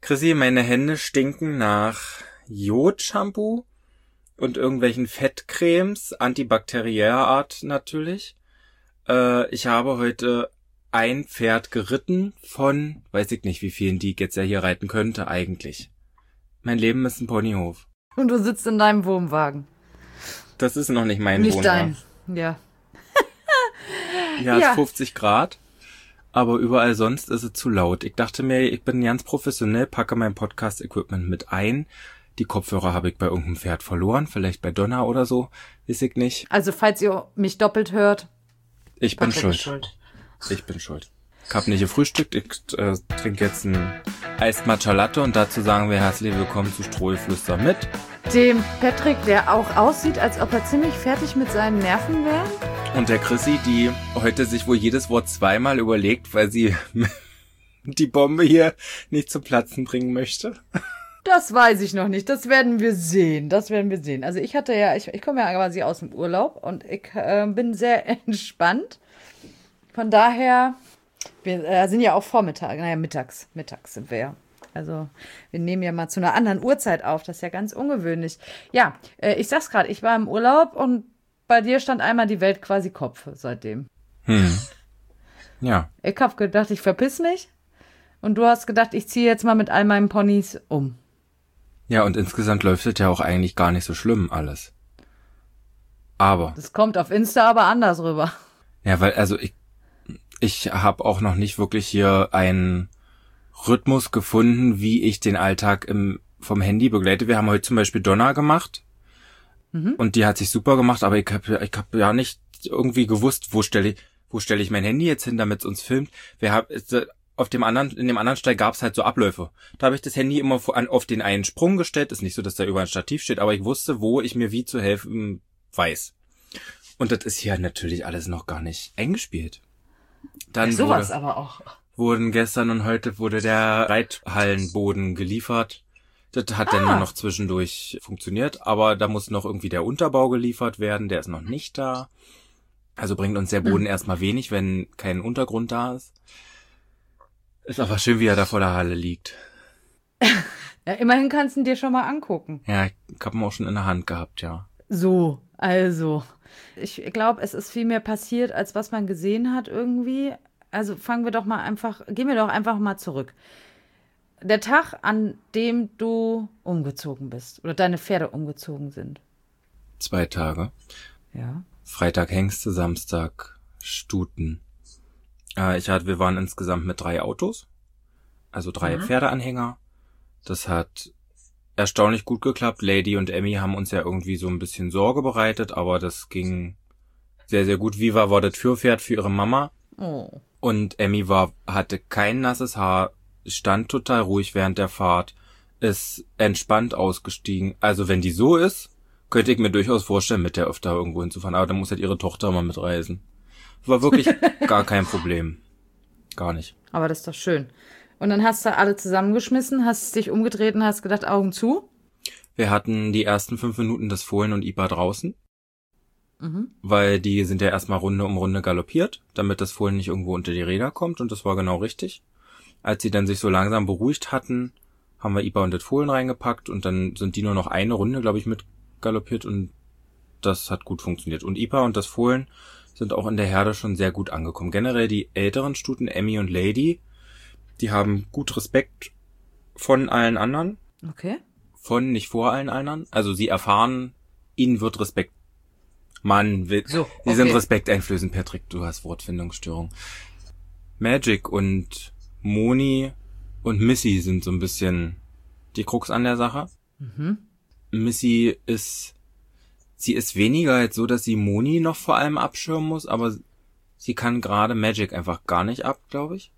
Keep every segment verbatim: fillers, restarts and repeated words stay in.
Chrissy, meine Hände stinken nach Jodshampoo und irgendwelchen Fettcremes, antibakterieller Art natürlich. Äh, ich habe heute ein Pferd geritten von, weiß ich nicht, wie vielen die ich jetzt ja hier reiten könnte eigentlich. Mein Leben ist ein Ponyhof. Und du sitzt in deinem Wohnwagen. Das ist noch nicht mein Nicht Wohnwagen. dein, ja. Ja, es Ja. ist fünfzig Grad, aber überall sonst ist es zu laut. Ich dachte mir, ich bin ganz professionell, packe mein Podcast-Equipment mit ein. Die Kopfhörer habe ich bei irgendeinem Pferd verloren, vielleicht bei Donna oder so, weiß ich nicht. Also falls ihr mich doppelt hört, Ich bin Patrick schuld. ist schuld. Ich bin schuld. Ich habe nicht gefrühstückt, ich äh, trinke jetzt ein Eis Matcha Latte und dazu sagen wir herzlich willkommen zu Strohgeflüster mit Dem Patrick, der auch aussieht, als ob er ziemlich fertig mit seinen Nerven wäre. und der Chrissy, die heute sich wohl jedes Wort zweimal überlegt, weil sie die Bombe hier nicht zum Platzen bringen möchte. Das weiß ich noch nicht. Das werden wir sehen. Das werden wir sehen. Also ich hatte ja, ich, ich komme ja quasi aus dem Urlaub und ich äh, bin sehr entspannt. Von daher, wir äh, sind ja auch Vormittag, naja, mittags. Mittags sind wir ja. Also wir nehmen ja mal zu einer anderen Uhrzeit auf. Das ist ja ganz ungewöhnlich. Ja, äh, ich sag's gerade, ich war im Urlaub und bei dir stand einmal die Welt quasi Kopf seitdem. Hm. Ja. Ich hab gedacht, ich verpiss mich. Und du hast gedacht, ich ziehe jetzt mal mit all meinen Ponys um. Ja, und insgesamt läuft es ja auch eigentlich gar nicht so schlimm alles. Aber, Das kommt auf Insta aber anders rüber. ja, weil, also ich, ich habe auch noch nicht wirklich hier einen Rhythmus gefunden, wie ich den Alltag im, vom Handy begleite. Wir haben heute zum Beispiel Donna gemacht. Mhm. Und die hat sich super gemacht, aber ich habe ich hab ja nicht irgendwie gewusst, wo stelle ich, wo stelle ich mein Handy jetzt hin, damit es uns filmt. Wir haben auf dem anderen, in dem anderen Steig gab es halt so Abläufe. Da habe ich das Handy immer vor- an, auf den einen Sprung gestellt. Ist nicht so, dass da über ein Stativ steht, aber ich wusste, wo ich mir wie zu helfen weiß. Und das ist hier natürlich alles noch gar nicht eingespielt. Dann Ja, sowas wurde, aber auch. wurden gestern und heute wurde der Reithallenboden geliefert. Das hat Ah. dann mal noch zwischendurch funktioniert, aber da muss noch irgendwie der Unterbau geliefert werden, der ist noch nicht da. Also bringt uns der Boden Hm. erstmal wenig, wenn kein Untergrund da ist. Ist aber schön, wie er da vor der Halle liegt. Ja, immerhin kannst du ihn dir schon mal angucken. Ja, ich hab ihn auch schon in der Hand gehabt, ja. So, also. Ich glaube, es ist viel mehr passiert, als was man gesehen hat irgendwie. Also fangen wir doch mal einfach, gehen wir doch einfach mal zurück. Der Tag, an dem du umgezogen bist oder deine Pferde umgezogen sind. Zwei Tage. Ja. Freitag Hengste, Samstag Stuten. Äh, ich hatte, wir waren insgesamt mit drei Autos. Also drei Mhm. Pferdeanhänger. Das hat erstaunlich gut geklappt. Lady und Emmy haben uns ja irgendwie so ein bisschen Sorge bereitet, aber das ging sehr, sehr gut. Viva war das Führpferd für ihre Mama. Oh. Und Emmy war, hatte kein nasses Haar, stand total ruhig während der Fahrt, ist entspannt ausgestiegen. Also wenn die so ist, könnte ich mir durchaus vorstellen, mit der öfter irgendwo hinzufahren. Aber dann muss halt ihre Tochter mal mitreisen. War wirklich gar kein Problem. Gar nicht. Aber das ist doch schön. Und dann hast du alle zusammengeschmissen, hast dich umgedreht und hast gedacht, Augen zu. Wir hatten die ersten fünf Minuten das Fohlen und Ipa draußen, Mhm. weil die sind ja erstmal Runde um Runde galoppiert, damit das Fohlen nicht irgendwo unter die Räder kommt, und das war genau richtig. Als sie dann sich so langsam beruhigt hatten, haben wir Ipa und das Fohlen reingepackt und dann sind die nur noch eine Runde, glaube ich, mit galoppiert und das hat gut funktioniert. Und Ipa und das Fohlen sind auch in der Herde schon sehr gut angekommen. Generell die älteren Stuten, Emmy und Lady, die haben gut Respekt von allen anderen. Okay. Von, nicht vor allen anderen. Also sie erfahren, ihnen wird Respekt. Mann, will, So, sie okay. sind respekteinflößend, Patrick, du hast Wortfindungsstörung. Magic und Moni und Missy sind so ein bisschen die Krux an der Sache. Mhm. Missy ist, sie ist weniger jetzt so, dass sie Moni noch vor allem abschirmen muss, aber sie kann gerade Magic einfach gar nicht ab, glaube ich.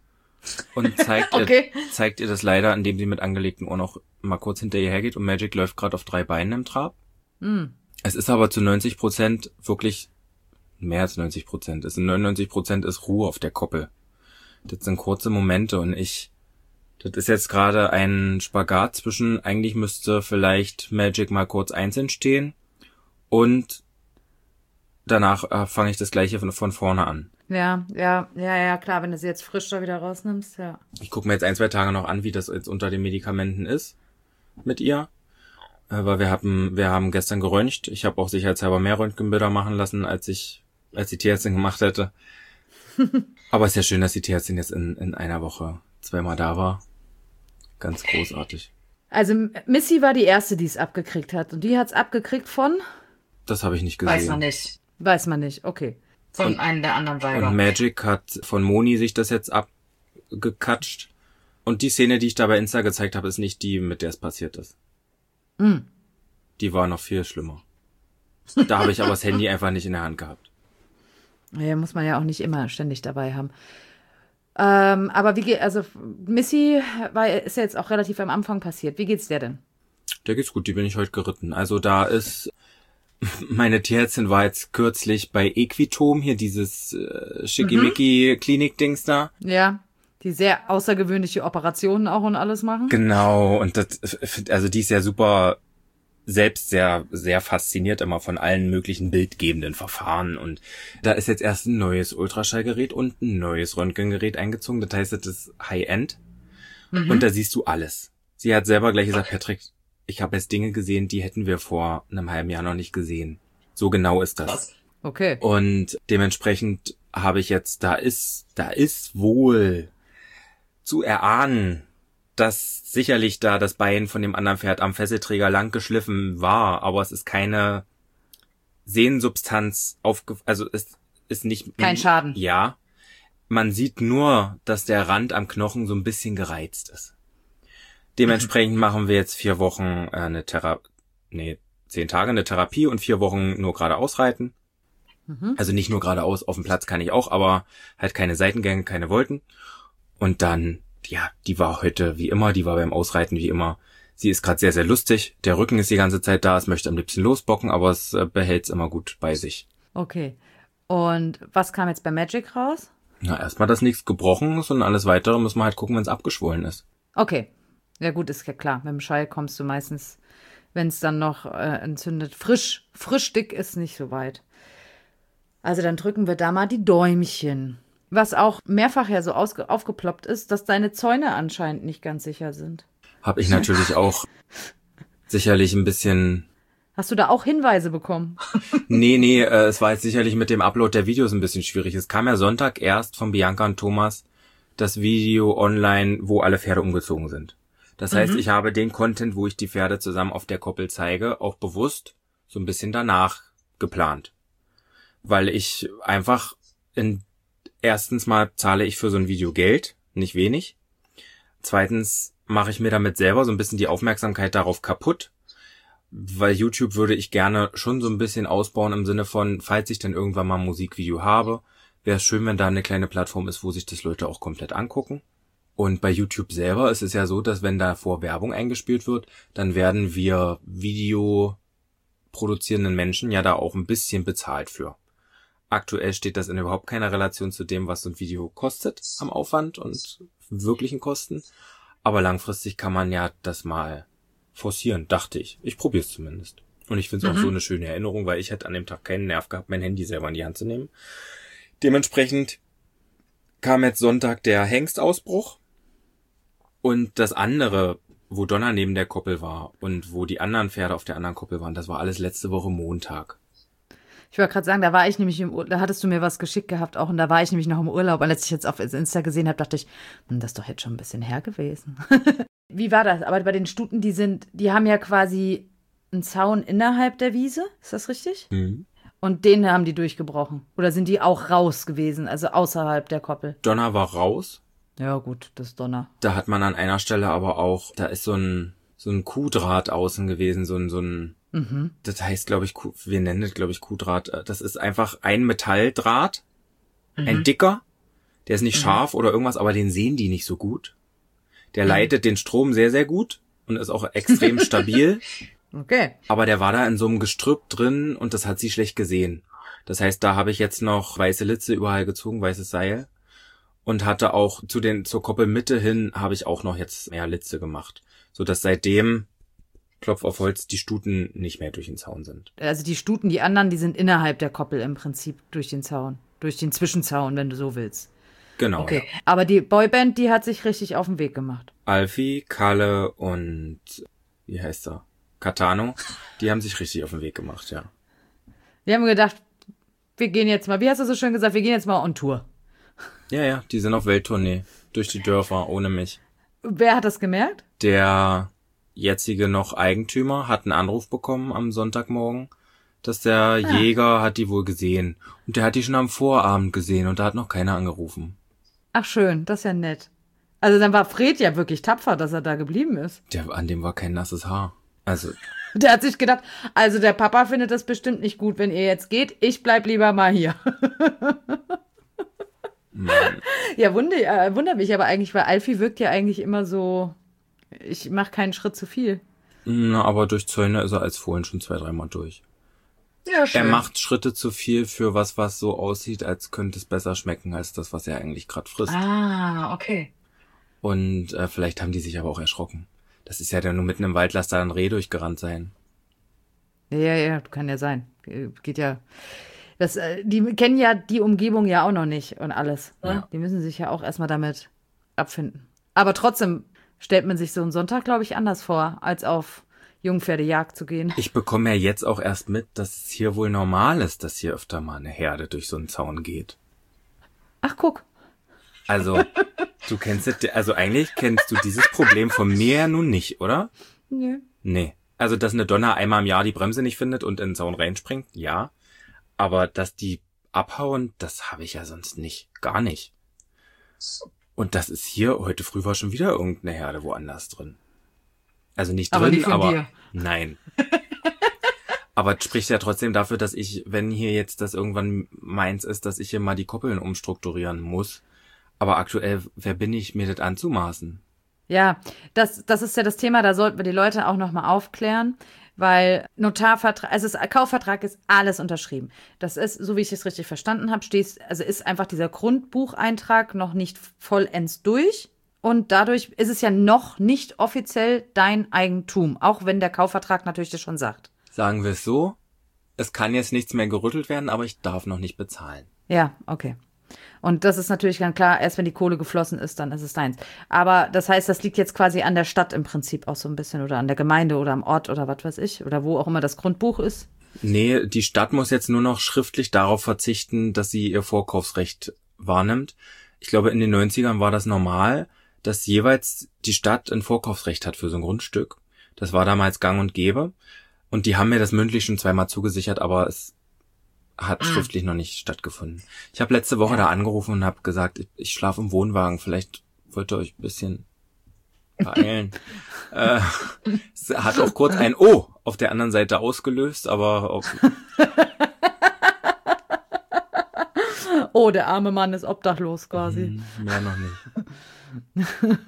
Und zeigt, Okay. ihr, zeigt ihr das leider, indem sie mit angelegten Ohren noch mal kurz hinter ihr hergeht und Magic läuft gerade auf drei Beinen im Trab. Mhm. Es ist aber zu neunzig Prozent wirklich mehr als neunzig Prozent. Es sind neunundneunzig Prozent ist Ruhe auf der Koppel. Das sind kurze Momente und ich, das ist jetzt gerade ein Spagat zwischen, eigentlich müsste vielleicht Magic mal kurz einzeln stehen und danach äh, fange ich das gleiche von, von vorne an. Ja, ja, ja, ja, klar, wenn du sie jetzt frisch da wieder rausnimmst, ja. Ich gucke mir jetzt ein, zwei Tage noch an, wie das jetzt unter den Medikamenten ist mit ihr. Äh, weil wir haben, wir haben gestern geröntgt. Ich habe auch sicherheitshalber mehr Röntgenbilder machen lassen, als ich, als die Tierärztin gemacht hätte. Aber es ist ja schön, dass die Tierärztin jetzt in, in einer Woche zweimal da war. Ganz großartig. Also Missy war die erste, die es abgekriegt hat. Und die hat's abgekriegt von? Das habe ich nicht gesehen. Weiß man nicht. Weiß man nicht, okay. Von Und- einem der anderen Weiber. Und Magic hat von Moni sich das jetzt abgekatscht. Und die Szene, die ich da bei Insta gezeigt habe, ist nicht die, mit der es passiert ist. Mm. Die war noch viel schlimmer. Da habe ich aber das Handy einfach nicht in der Hand gehabt. Ja, muss man ja auch nicht immer ständig dabei haben. Ähm, aber wie geht, also Missy war, ist ja jetzt auch relativ am Anfang passiert. Wie geht's der denn? Der geht's gut, die bin ich heute geritten. Also da ist, meine Tierärztin war jetzt kürzlich bei Equitom, hier dieses äh, Schickimicki-Klinik-Dings da. Ja, die sehr außergewöhnliche Operationen auch und alles machen. Genau, und das, also die ist ja super, selbst sehr, sehr fasziniert immer von allen möglichen bildgebenden Verfahren. Und da ist jetzt erst ein neues Ultraschallgerät und ein neues Röntgengerät eingezogen. Das heißt, das ist High-End. Mhm. Und da siehst du alles. Sie hat selber gleich gesagt, Patrick, ich habe jetzt Dinge gesehen, die hätten wir vor einem halben Jahr noch nicht gesehen. So genau ist das. Was? Okay. Und dementsprechend habe ich jetzt, da ist, da ist wohl zu erahnen, dass sicherlich da das Bein von dem anderen Pferd am Fesselträger lang geschliffen war, aber es ist keine Sehensubstanz aufge, also es ist nicht... Kein Schaden. Ja. Man sieht nur, dass der Rand am Knochen so ein bisschen gereizt ist. Dementsprechend machen wir jetzt vier Wochen äh, eine Therapie, nee, zehn Tage eine Therapie und vier Wochen nur geradeaus reiten. Mhm. Also nicht nur geradeaus, auf dem Platz kann ich auch, aber halt keine Seitengänge, keine Volten. Und dann, ja, die war heute wie immer, die war beim Ausreiten wie immer. Sie ist gerade sehr, sehr lustig. Der Rücken ist die ganze Zeit da, es möchte am liebsten losbocken, aber es äh, behält es immer gut bei sich. Okay. Und was kam jetzt bei Magic raus? Na, erstmal, dass nichts gebrochen ist und alles weitere müssen wir halt gucken, wenn es abgeschwollen ist. Okay. Ja gut, ist ja klar. Mit dem Schall kommst du meistens, wenn es dann noch äh, entzündet, frisch, frisch dick ist, nicht so weit. Also dann drücken wir da mal die Däumchen. Was auch mehrfach ja so ausge- aufgeploppt ist, dass deine Zäune anscheinend nicht ganz sicher sind. Habe ich natürlich auch sicherlich ein bisschen... Hast du da auch Hinweise bekommen? Nee, nee, äh, es war jetzt sicherlich mit dem Upload der Videos ein bisschen schwierig. Es kam ja Sonntag erst von Bianca und Thomas das Video online, wo alle Pferde umgezogen sind. Das heißt, Mhm. ich habe den Content, wo ich die Pferde zusammen auf der Koppel zeige, auch bewusst so ein bisschen danach geplant. Weil ich einfach in erstens mal zahle ich für so ein Video Geld, nicht wenig. Zweitens mache ich mir damit selber so ein bisschen die Aufmerksamkeit darauf kaputt, weil YouTube würde ich gerne schon so ein bisschen ausbauen im Sinne von, falls ich dann irgendwann mal ein Musikvideo habe, wäre es schön, wenn da eine kleine Plattform ist, wo sich das Leute auch komplett angucken. Und bei YouTube selber ist es ja so, dass wenn davor Werbung eingespielt wird, dann werden wir Video produzierenden Menschen ja da auch ein bisschen bezahlt für. Aktuell steht das in überhaupt keiner Relation zu dem, was so ein Video kostet am Aufwand und wirklichen Kosten. Aber langfristig kann man ja das mal forcieren, dachte ich. Ich probiere es zumindest. Und ich finde es Mhm. auch so eine schöne Erinnerung, weil ich hätte an dem Tag keinen Nerv gehabt, mein Handy selber in die Hand zu nehmen. Dementsprechend kam jetzt Sonntag der Hengstausbruch. Und das andere, wo Donna neben der Koppel war und wo die anderen Pferde auf der anderen Koppel waren, das war alles letzte Woche Montag. Ich wollte gerade sagen, da war ich nämlich im Urlaub, da hattest du mir was geschickt gehabt auch und da war ich nämlich noch im Urlaub. Und als ich jetzt auf Insta gesehen habe, dachte ich, hm, das ist doch jetzt schon ein bisschen her gewesen. Wie war das? Aber bei den Stuten, die sind, die haben ja quasi einen Zaun innerhalb der Wiese, ist das richtig? Mhm. Und den haben die durchgebrochen. Oder sind die auch raus gewesen, also außerhalb der Koppel? Donna war raus. Ja gut, das ist Donner. Da hat man an einer Stelle aber auch, da ist so ein so ein Kuhdraht außen gewesen, so ein so ein Mhm. das heißt, glaube ich, Kuh, wir nennen das, glaube ich, Kuhdraht. Das ist einfach ein Metalldraht, Mhm. ein dicker, der ist nicht scharf oder irgendwas, aber den sehen die nicht so gut. Der Mhm. leitet den Strom sehr, sehr gut und ist auch extrem stabil. Okay. Aber der war da in so einem Gestrüpp drin und das hat sie schlecht gesehen. Das heißt, da habe ich jetzt noch weiße Litze überall gezogen, weißes Seil. Und hatte auch zu den, zur Koppelmitte hin habe ich auch noch jetzt mehr Litze gemacht. So dass seitdem Klopf auf Holz, die Stuten nicht mehr durch den Zaun sind. Also die Stuten, die anderen, die sind innerhalb der Koppel im Prinzip durch den Zaun. Durch den Zwischenzaun, wenn du so willst. Genau. Okay, Ja. aber die Boyband, die hat sich richtig auf den Weg gemacht. Alfie, Kalle und, wie heißt er? Katano, die haben sich richtig auf den Weg gemacht, ja. Wir haben gedacht, wir gehen jetzt mal, wie hast du so schön gesagt, wir gehen jetzt mal on Tour. Ja, ja, die sind auf Welttournee. Durch die Dörfer, ohne mich. Wer hat das gemerkt? Der jetzige noch Eigentümer hat einen Anruf bekommen am Sonntagmorgen, dass der ah. Jäger hat die wohl gesehen. Und der hat die schon am Vorabend gesehen und da hat noch keiner angerufen. Ach schön, das ist ja nett. Also dann war Fred ja wirklich tapfer, dass er da geblieben ist. Der, an dem war kein nasses Haar. Also... Der hat sich gedacht, also der Papa findet das bestimmt nicht gut, wenn ihr jetzt geht. Ich bleib lieber mal hier. Mann. Ja, wunder, äh, wundert mich aber eigentlich, weil Alfie wirkt ja eigentlich immer so, ich mache keinen Schritt zu viel. Na, aber durch Zäune ist er als Fohlen schon zwei, dreimal durch. Ja, schön. Er macht Schritte zu viel für was, was so aussieht, als könnte es besser schmecken, als das, was er eigentlich gerade frisst. Ah, okay. Und äh, vielleicht haben die sich aber auch erschrocken. Das ist ja dann nur mitten im Wald, lass da ein Reh durchgerannt sein. Ja, ja, kann ja sein. Geht ja. Das, die kennen ja die Umgebung ja auch noch nicht und alles. Ne? Ja. Die müssen sich ja auch erstmal damit abfinden. Aber trotzdem stellt man sich so einen Sonntag, glaube ich, anders vor, als auf Jungpferdejagd zu gehen. Ich bekomme ja jetzt auch erst mit, dass es hier wohl normal ist, dass hier öfter mal eine Herde durch so einen Zaun geht. Ach, guck. Also, du kennst das, also eigentlich kennst du dieses Problem von mir ja nun nicht, oder? Nee. Nee. Also, dass eine Donner einmal im Jahr die Bremse nicht findet und in den Zaun reinspringt, ja. Aber dass die abhauen, das habe ich ja sonst nicht. Gar nicht. Und das ist hier, heute früh war schon wieder irgendeine Herde woanders drin. Also nicht drin, aber, nicht von aber dir. Nein. Aber es spricht ja trotzdem dafür, dass ich, wenn hier jetzt das irgendwann meins ist, dass ich hier mal die Koppeln umstrukturieren muss. Aber aktuell, wer bin ich, mir das anzumaßen? Ja, das, das ist ja das Thema, da sollten wir die Leute auch nochmal aufklären, weil Notarvertrag, also das Kaufvertrag ist alles unterschrieben. Das ist, so wie ich es richtig verstanden habe, stehst, also ist einfach dieser Grundbucheintrag noch nicht vollends durch und dadurch ist es ja noch nicht offiziell dein Eigentum, auch wenn der Kaufvertrag natürlich das schon sagt. Sagen wir es so, es kann jetzt nichts mehr gerüttelt werden, aber ich darf noch nicht bezahlen. Ja, okay. Und das ist natürlich ganz klar, erst wenn die Kohle geflossen ist, dann ist es deins. Aber das heißt, das liegt jetzt quasi an der Stadt im Prinzip auch so ein bisschen oder an der Gemeinde oder am Ort oder was weiß ich oder wo auch immer das Grundbuch ist. Nee, die Stadt muss jetzt nur noch schriftlich darauf verzichten, dass sie ihr Vorkaufsrecht wahrnimmt. Ich glaube, in den neunzigern war das normal, dass jeweils die Stadt ein Vorkaufsrecht hat für so ein Grundstück. Das war damals gang und gäbe. Und die haben mir das mündlich schon zweimal zugesichert, aber es hat schriftlich noch nicht stattgefunden. Ich habe letzte Woche ja. da angerufen und habe gesagt, ich, ich schlafe im Wohnwagen, vielleicht wollt ihr euch ein bisschen beeilen. äh, es hat auch kurz ein O auf der anderen Seite ausgelöst, aber... Auf oh, der arme Mann ist obdachlos quasi. Hm, mehr noch nicht.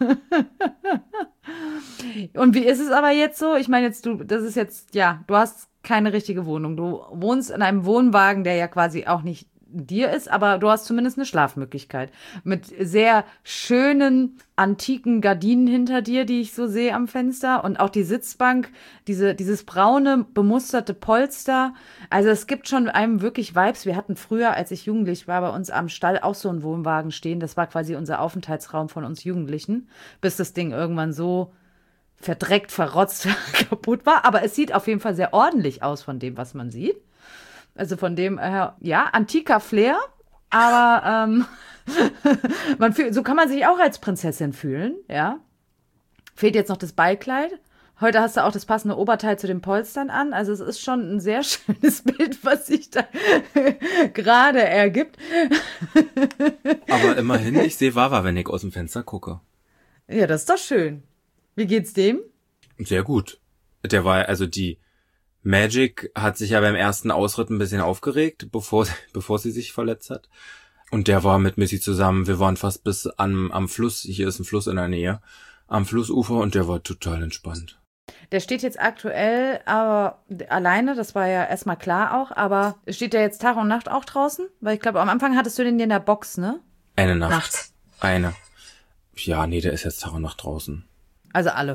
Und wie ist es aber jetzt so? Ich meine jetzt, du, das ist jetzt, ja, du hast keine richtige Wohnung. Du wohnst in einem Wohnwagen, der ja quasi auch nicht dir ist, aber du hast zumindest eine Schlafmöglichkeit. Mit sehr schönen, antiken Gardinen hinter dir, die ich so sehe am Fenster. Und auch die Sitzbank, diese, dieses braune, bemusterte Polster. Also es gibt schon einem wirklich Vibes. Wir hatten früher, als ich jugendlich war, bei uns am Stall auch so einen Wohnwagen stehen. Das war quasi unser Aufenthaltsraum von uns Jugendlichen, bis das Ding irgendwann so verdreckt, verrotzt, kaputt war. Aber es sieht auf jeden Fall sehr ordentlich aus von dem, was man sieht. Also von dem, äh, ja, antiker Flair. Aber ähm, man fühlt, so kann man sich auch als Prinzessin fühlen, ja. Fehlt jetzt noch das Ballkleid. Heute hast du auch das passende Oberteil zu den Polstern an. Also es ist schon ein sehr schönes Bild, was sich da gerade ergibt. Aber immerhin, ich sehe Wawa, wenn ich aus dem Fenster gucke. Ja, das ist doch schön. Wie geht's dem? Sehr gut. Der war, also die Magic hat sich ja beim ersten Ausritt ein bisschen aufgeregt, bevor, bevor sie sich verletzt hat. Und der war mit Missy zusammen. Wir waren fast bis am, am Fluss. Hier ist ein Fluss in der Nähe. Am Flussufer und der war total entspannt. Der steht jetzt aktuell aber alleine, das war ja erstmal klar auch, aber steht der jetzt Tag und Nacht auch draußen? Weil ich glaube, am Anfang hattest du den in der Box, ne? Eine Nacht. Nachts. Eine. Ja, nee, der ist jetzt Tag und Nacht draußen. Also alle.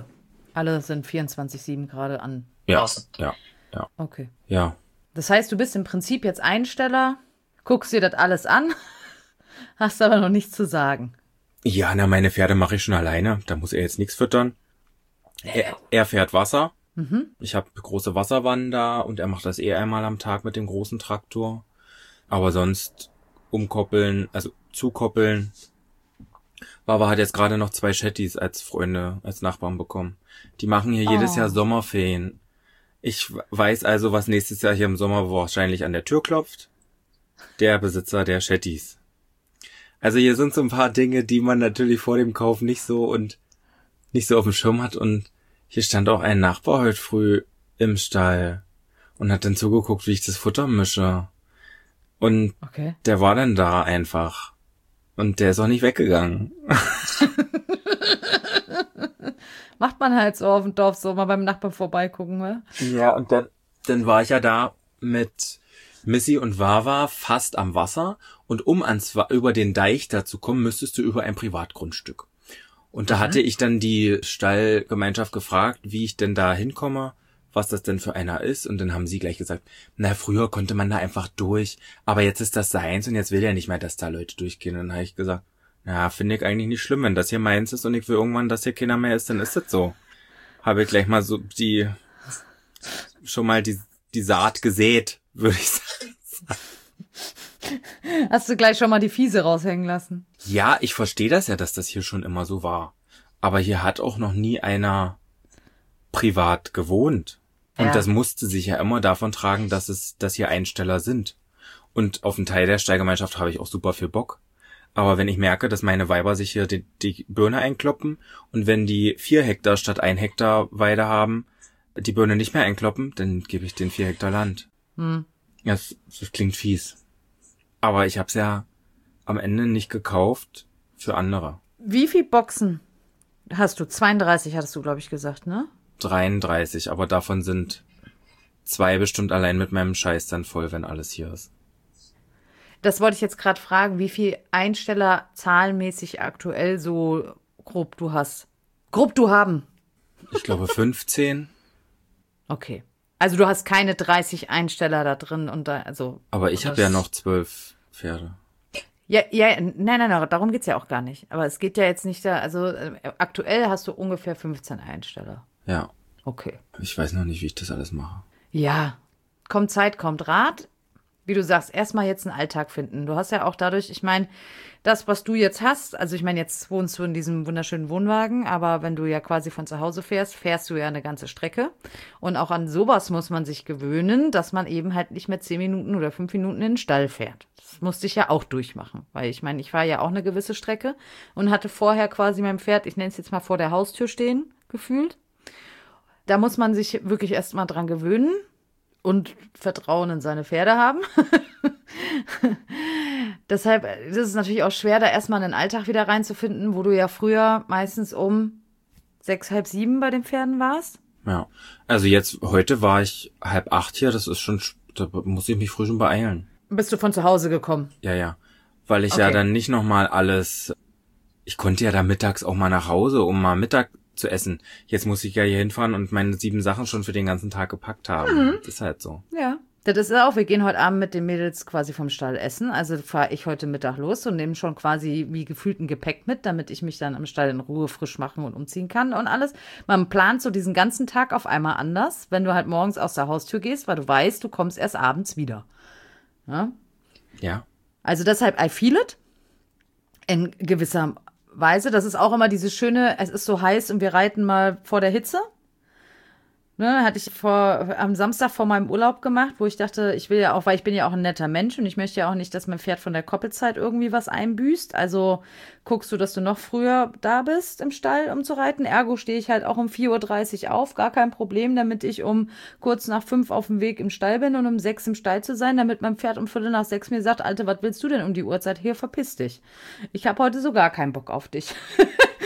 Alle sind vierundzwanzig sieben gerade an. Ja, Awesome. ja, ja. Okay. Ja. Das heißt, du bist im Prinzip jetzt Einsteller, guckst dir das alles an, hast aber noch nichts zu sagen. Ja, na, meine Pferde mache ich schon alleine. Da muss er jetzt nichts füttern. Er, er fährt Wasser. Mhm. Ich habe große Wasserwannen da und er macht das eh einmal am Tag mit dem großen Traktor. Aber sonst umkoppeln, also zukoppeln. Baba hat jetzt gerade noch zwei Shetties als Freunde, als Nachbarn bekommen. Die machen hier oh. jedes Jahr Sommerferien. Ich weiß also, was nächstes Jahr hier im Sommer wahrscheinlich an der Tür klopft. Der Besitzer der Shetties. Also hier sind so ein paar Dinge, die man natürlich vor dem Kauf nicht so und nicht so auf dem Schirm hat. Und hier stand auch ein Nachbar heute früh im Stall und hat dann zugeguckt, wie ich das Futter mische. Und okay. Der war dann da einfach. Und der ist auch nicht weggegangen. Macht man halt so auf dem Dorf so, mal beim Nachbarn vorbeigucken, ne? Ja, und dann, dann war ich ja da mit Missy und Wawa fast am Wasser. Und um ans über den Deich da zu kommen, müsstest du über ein Privatgrundstück. Und da mhm. hatte ich dann die Stallgemeinschaft gefragt, wie ich denn da hinkomme, was das denn für einer ist. Und dann haben sie gleich gesagt, na, früher konnte man da einfach durch, aber jetzt ist das seins und jetzt will er nicht mehr, dass da Leute durchgehen. Und dann habe ich gesagt, na, finde ich eigentlich nicht schlimm, wenn das hier meins ist und ich will irgendwann, dass hier keiner mehr ist, dann ist das so. Habe ich gleich mal so die, schon mal die, die Saat gesät, würde ich sagen. Hast du gleich schon mal die Fiese raushängen lassen? Ja, ich verstehe das ja, dass das hier schon immer so war. Aber hier hat auch noch nie einer privat gewohnt. Und ja. das musste sich ja immer davon tragen, dass es, dass hier Einsteller sind. Und auf einen Teil der Stallgemeinschaft habe ich auch super viel Bock. Aber wenn ich merke, dass meine Weiber sich hier die, die Birne einkloppen und wenn die vier Hektar statt ein Hektar Weide haben, die Birne nicht mehr einkloppen, dann gebe ich den vier Hektar Land. Hm. Das, das klingt fies. Aber ich hab's ja am Ende nicht gekauft für andere. Wie viel Boxen hast du? zweiunddreißig hattest du, glaube ich, gesagt, ne? dreiunddreißig, aber davon sind zwei bestimmt allein mit meinem Scheiß dann voll, wenn alles hier ist. Das wollte ich jetzt gerade fragen, wie viel Einsteller zahlenmäßig aktuell so grob du hast. Grob du haben. Ich glaube fünfzehn. Okay. Also du hast keine dreißig Einsteller da drin und da, also. Aber ich habe ja noch zwölf Pferde. Ja, ja, nein, nein, nein, darum geht's ja auch gar nicht. Aber es geht ja jetzt nicht da, also äh, aktuell hast du ungefähr fünfzehn Einsteller. Ja. Okay. Ich weiß noch nicht, wie ich das alles mache. Ja. Kommt Zeit, kommt Rat. Wie du sagst, erstmal jetzt einen Alltag finden. Du hast ja auch dadurch, ich meine, das, was du jetzt hast, also ich meine, jetzt wohnst du in diesem wunderschönen Wohnwagen, aber wenn du ja quasi von zu Hause fährst, fährst du ja eine ganze Strecke. Und auch an sowas muss man sich gewöhnen, dass man eben halt nicht mehr zehn Minuten oder fünf Minuten in den Stall fährt. Das musste ich ja auch durchmachen, weil ich meine, ich war ja auch eine gewisse Strecke und hatte vorher quasi mein Pferd, ich nenne es jetzt mal vor der Haustür stehen, gefühlt. Da muss man sich wirklich erst mal dran gewöhnen. Und Vertrauen in seine Pferde haben. Deshalb ist es natürlich auch schwer, da erstmal in den Alltag wieder reinzufinden, wo du ja früher meistens um sechs, halb sieben bei den Pferden warst. Ja, also jetzt, heute war ich halb acht hier, das ist schon, da muss ich mich früh schon beeilen. Bist du von zu Hause gekommen? Ja, ja, weil ich okay. ja dann nicht nochmal alles, ich konnte ja da mittags auch mal nach Hause, um mal Mittag zu essen. Jetzt muss ich ja hier hinfahren und meine sieben Sachen schon für den ganzen Tag gepackt haben. Mhm. Das ist halt so. Ja, das ist auch. Wir gehen heute Abend mit den Mädels quasi vom Stall essen. Also fahre ich heute Mittag los und nehme schon quasi wie gefühlt ein Gepäck mit, damit ich mich dann am Stall in Ruhe frisch machen und umziehen kann und alles. Man plant so diesen ganzen Tag auf einmal anders, wenn du halt morgens aus der Haustür gehst, weil du weißt, du kommst erst abends wieder. Ja. Ja. Also deshalb, I feel it. In gewisser Weise. Das ist auch immer dieses schöne, es ist so heiß und wir reiten mal vor der Hitze. Ne, hatte ich vor, am Samstag vor meinem Urlaub gemacht, wo ich dachte, ich will ja auch, weil ich bin ja auch ein netter Mensch und ich möchte ja auch nicht, dass mein Pferd von der Koppelzeit irgendwie was einbüßt. Also guckst du, dass du noch früher da bist im Stall, um zu reiten. Ergo stehe ich halt auch um vier Uhr dreißig auf, gar kein Problem, damit ich um kurz nach fünf auf dem Weg im Stall bin und um sechs im Stall zu sein, damit mein Pferd um Viertel nach sechs mir sagt, Alte, was willst du denn um die Uhrzeit? Hier, verpiss dich. Ich habe heute so gar keinen Bock auf dich.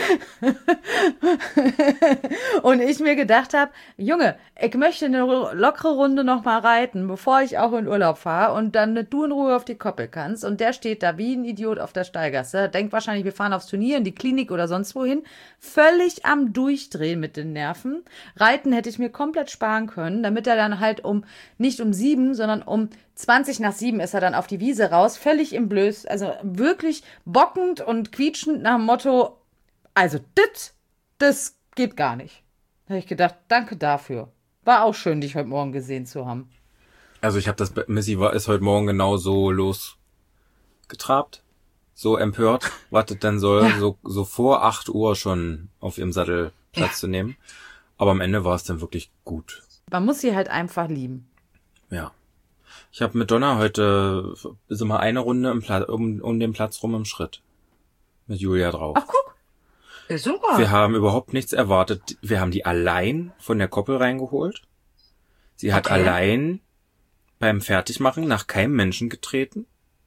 Und ich mir gedacht habe, Junge, ich möchte eine lockere Runde noch mal reiten, bevor ich auch in Urlaub fahre und dann du in Ruhe auf die Koppel kannst. Und der steht da wie ein Idiot auf der Steigasse, denkt wahrscheinlich, wir fahren aufs Turnier, in die Klinik oder sonst wohin. Völlig am Durchdrehen mit den Nerven. Reiten hätte ich mir komplett sparen können, damit er dann halt um, nicht um sieben, sondern um zwanzig nach sieben ist er dann auf die Wiese raus, völlig im Blöß, also wirklich bockend und quietschend nach dem Motto, also das, das geht gar nicht. Da habe ich gedacht, danke dafür. War auch schön, dich heute Morgen gesehen zu haben. Also ich habe das, Missy war, ist heute Morgen genau so losgetrabt, so empört, wartet dann so, ja. so, so vor acht Uhr schon auf ihrem Sattel Platz ja. zu nehmen. Aber am Ende war es dann wirklich gut. Man muss sie halt einfach lieben. Ja. Ich habe mit Donna heute sind wir eine Runde im Pla- um, um den Platz rum im Schritt. Mit Julia drauf. Ach, guck. Ist super. Wir haben überhaupt nichts erwartet. Wir haben die allein von der Koppel reingeholt. Sie hat okay. allein beim Fertigmachen nach keinem Menschen getreten.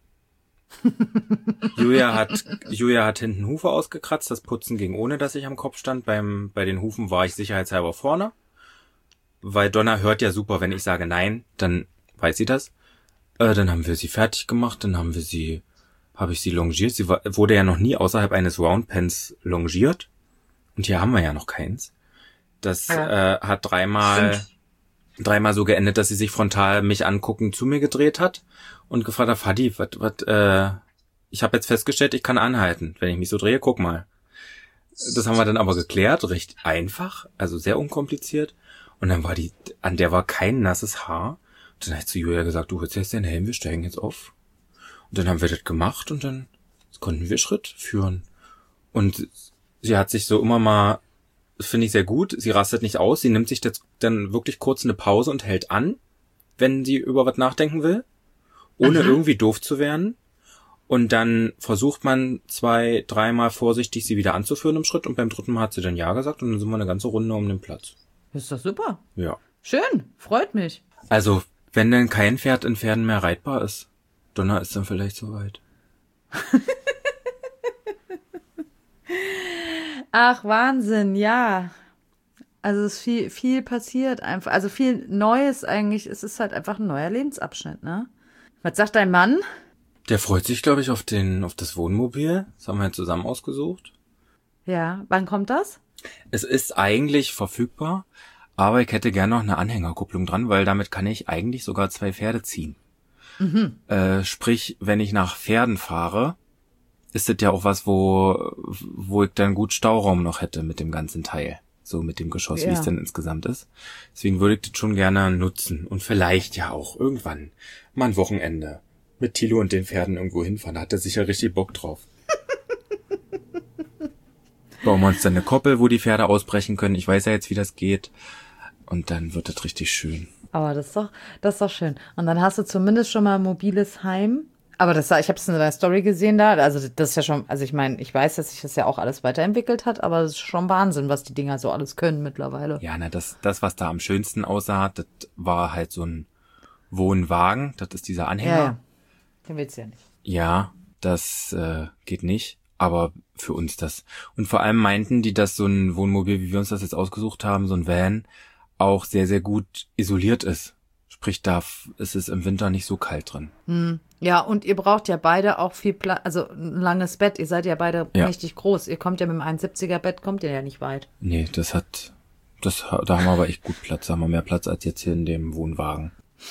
Julia hat Julia hat hinten Hufe ausgekratzt. Das Putzen ging ohne, dass ich am Kopf stand. Beim bei den Hufen war ich sicherheitshalber vorne. Weil Donna hört ja super, wenn ich sage nein, dann weiß sie das. Äh, dann haben wir sie fertig gemacht, dann haben wir sie, habe ich sie longiert. Sie war, wurde ja noch nie außerhalb eines Roundpens longiert. Und hier haben wir ja noch keins. Das ja. äh, hat dreimal, Stimmt. dreimal so geendet, dass sie sich frontal mich anguckend zu mir gedreht hat und gefragt hat, Fadi, was, was, äh, ich habe jetzt festgestellt, ich kann anhalten. Wenn ich mich so drehe, guck mal. Das haben wir dann aber geklärt, recht einfach, also sehr unkompliziert. Und dann war die, an der war kein nasses Haar. Und dann hat zu Julia gesagt, du holst jetzt den Helm, wir steigen jetzt auf. Und dann haben wir das gemacht und dann konnten wir Schritt führen. Und sie hat sich so immer mal, das finde ich sehr gut, sie rastet nicht aus, sie nimmt sich jetzt dann wirklich kurz eine Pause und hält an, wenn sie über was nachdenken will, ohne Aha. irgendwie doof zu werden. Und dann versucht man zwei, dreimal vorsichtig sie wieder anzuführen im Schritt und beim dritten Mal hat sie dann Ja gesagt und dann sind wir eine ganze Runde um den Platz. Ist doch super. Ja. Schön, freut mich. Also, wenn denn kein Pferd in Pferden mehr reitbar ist, Donna ist dann vielleicht soweit. Ach, Wahnsinn, ja. Also es ist viel, viel passiert einfach. Also viel Neues eigentlich. Es ist halt einfach ein neuer Lebensabschnitt, ne? Was sagt dein Mann? Der freut sich, glaube ich, auf den, auf das Wohnmobil. Das haben wir halt zusammen ausgesucht. Ja, wann kommt das? Es ist eigentlich verfügbar, aber ich hätte gerne noch eine Anhängerkupplung dran, weil damit kann ich eigentlich sogar zwei Pferde ziehen. Mhm. Äh, sprich, wenn ich nach Pferden fahre, ist das ja auch was, wo, wo ich dann gut Stauraum noch hätte mit dem ganzen Teil. So mit dem Geschoss, ja. Wie es denn insgesamt ist. Deswegen würde ich das schon gerne nutzen und vielleicht ja auch irgendwann mal ein Wochenende mit Thilo und den Pferden irgendwo hinfahren. Da hat er sicher richtig Bock drauf. Bauen wir uns dann eine Koppel, wo die Pferde ausbrechen können. Ich weiß ja jetzt, wie das geht. Und dann wird das richtig schön. Aber das ist doch, das ist doch schön. Und dann hast du zumindest schon mal ein mobiles Heim. Aber das, ich habe es in der Story gesehen da. Also das ist ja schon, also ich meine, ich weiß, dass sich das ja auch alles weiterentwickelt hat, aber es ist schon Wahnsinn, was die Dinger so alles können mittlerweile. Ja, na, das, das, was da am schönsten aussah, das war halt so ein Wohnwagen. Das ist dieser Anhänger. Ja, ja. Den willst du ja nicht. Ja, das äh, geht nicht. Aber für uns das. Und vor allem meinten die, dass so ein Wohnmobil, wie wir uns das jetzt ausgesucht haben, so ein Van, auch sehr, sehr gut isoliert ist. Sprich, da ist es im Winter nicht so kalt drin. Hm. Ja, und ihr braucht ja beide auch viel Platz, also ein langes Bett. Ihr seid ja beide ja. richtig groß. Ihr kommt ja mit dem eins siebziger Bett, kommt ihr ja nicht weit. Nee, das hat, das, da haben wir aber echt gut Platz. Da haben wir mehr Platz als jetzt hier in dem Wohnwagen.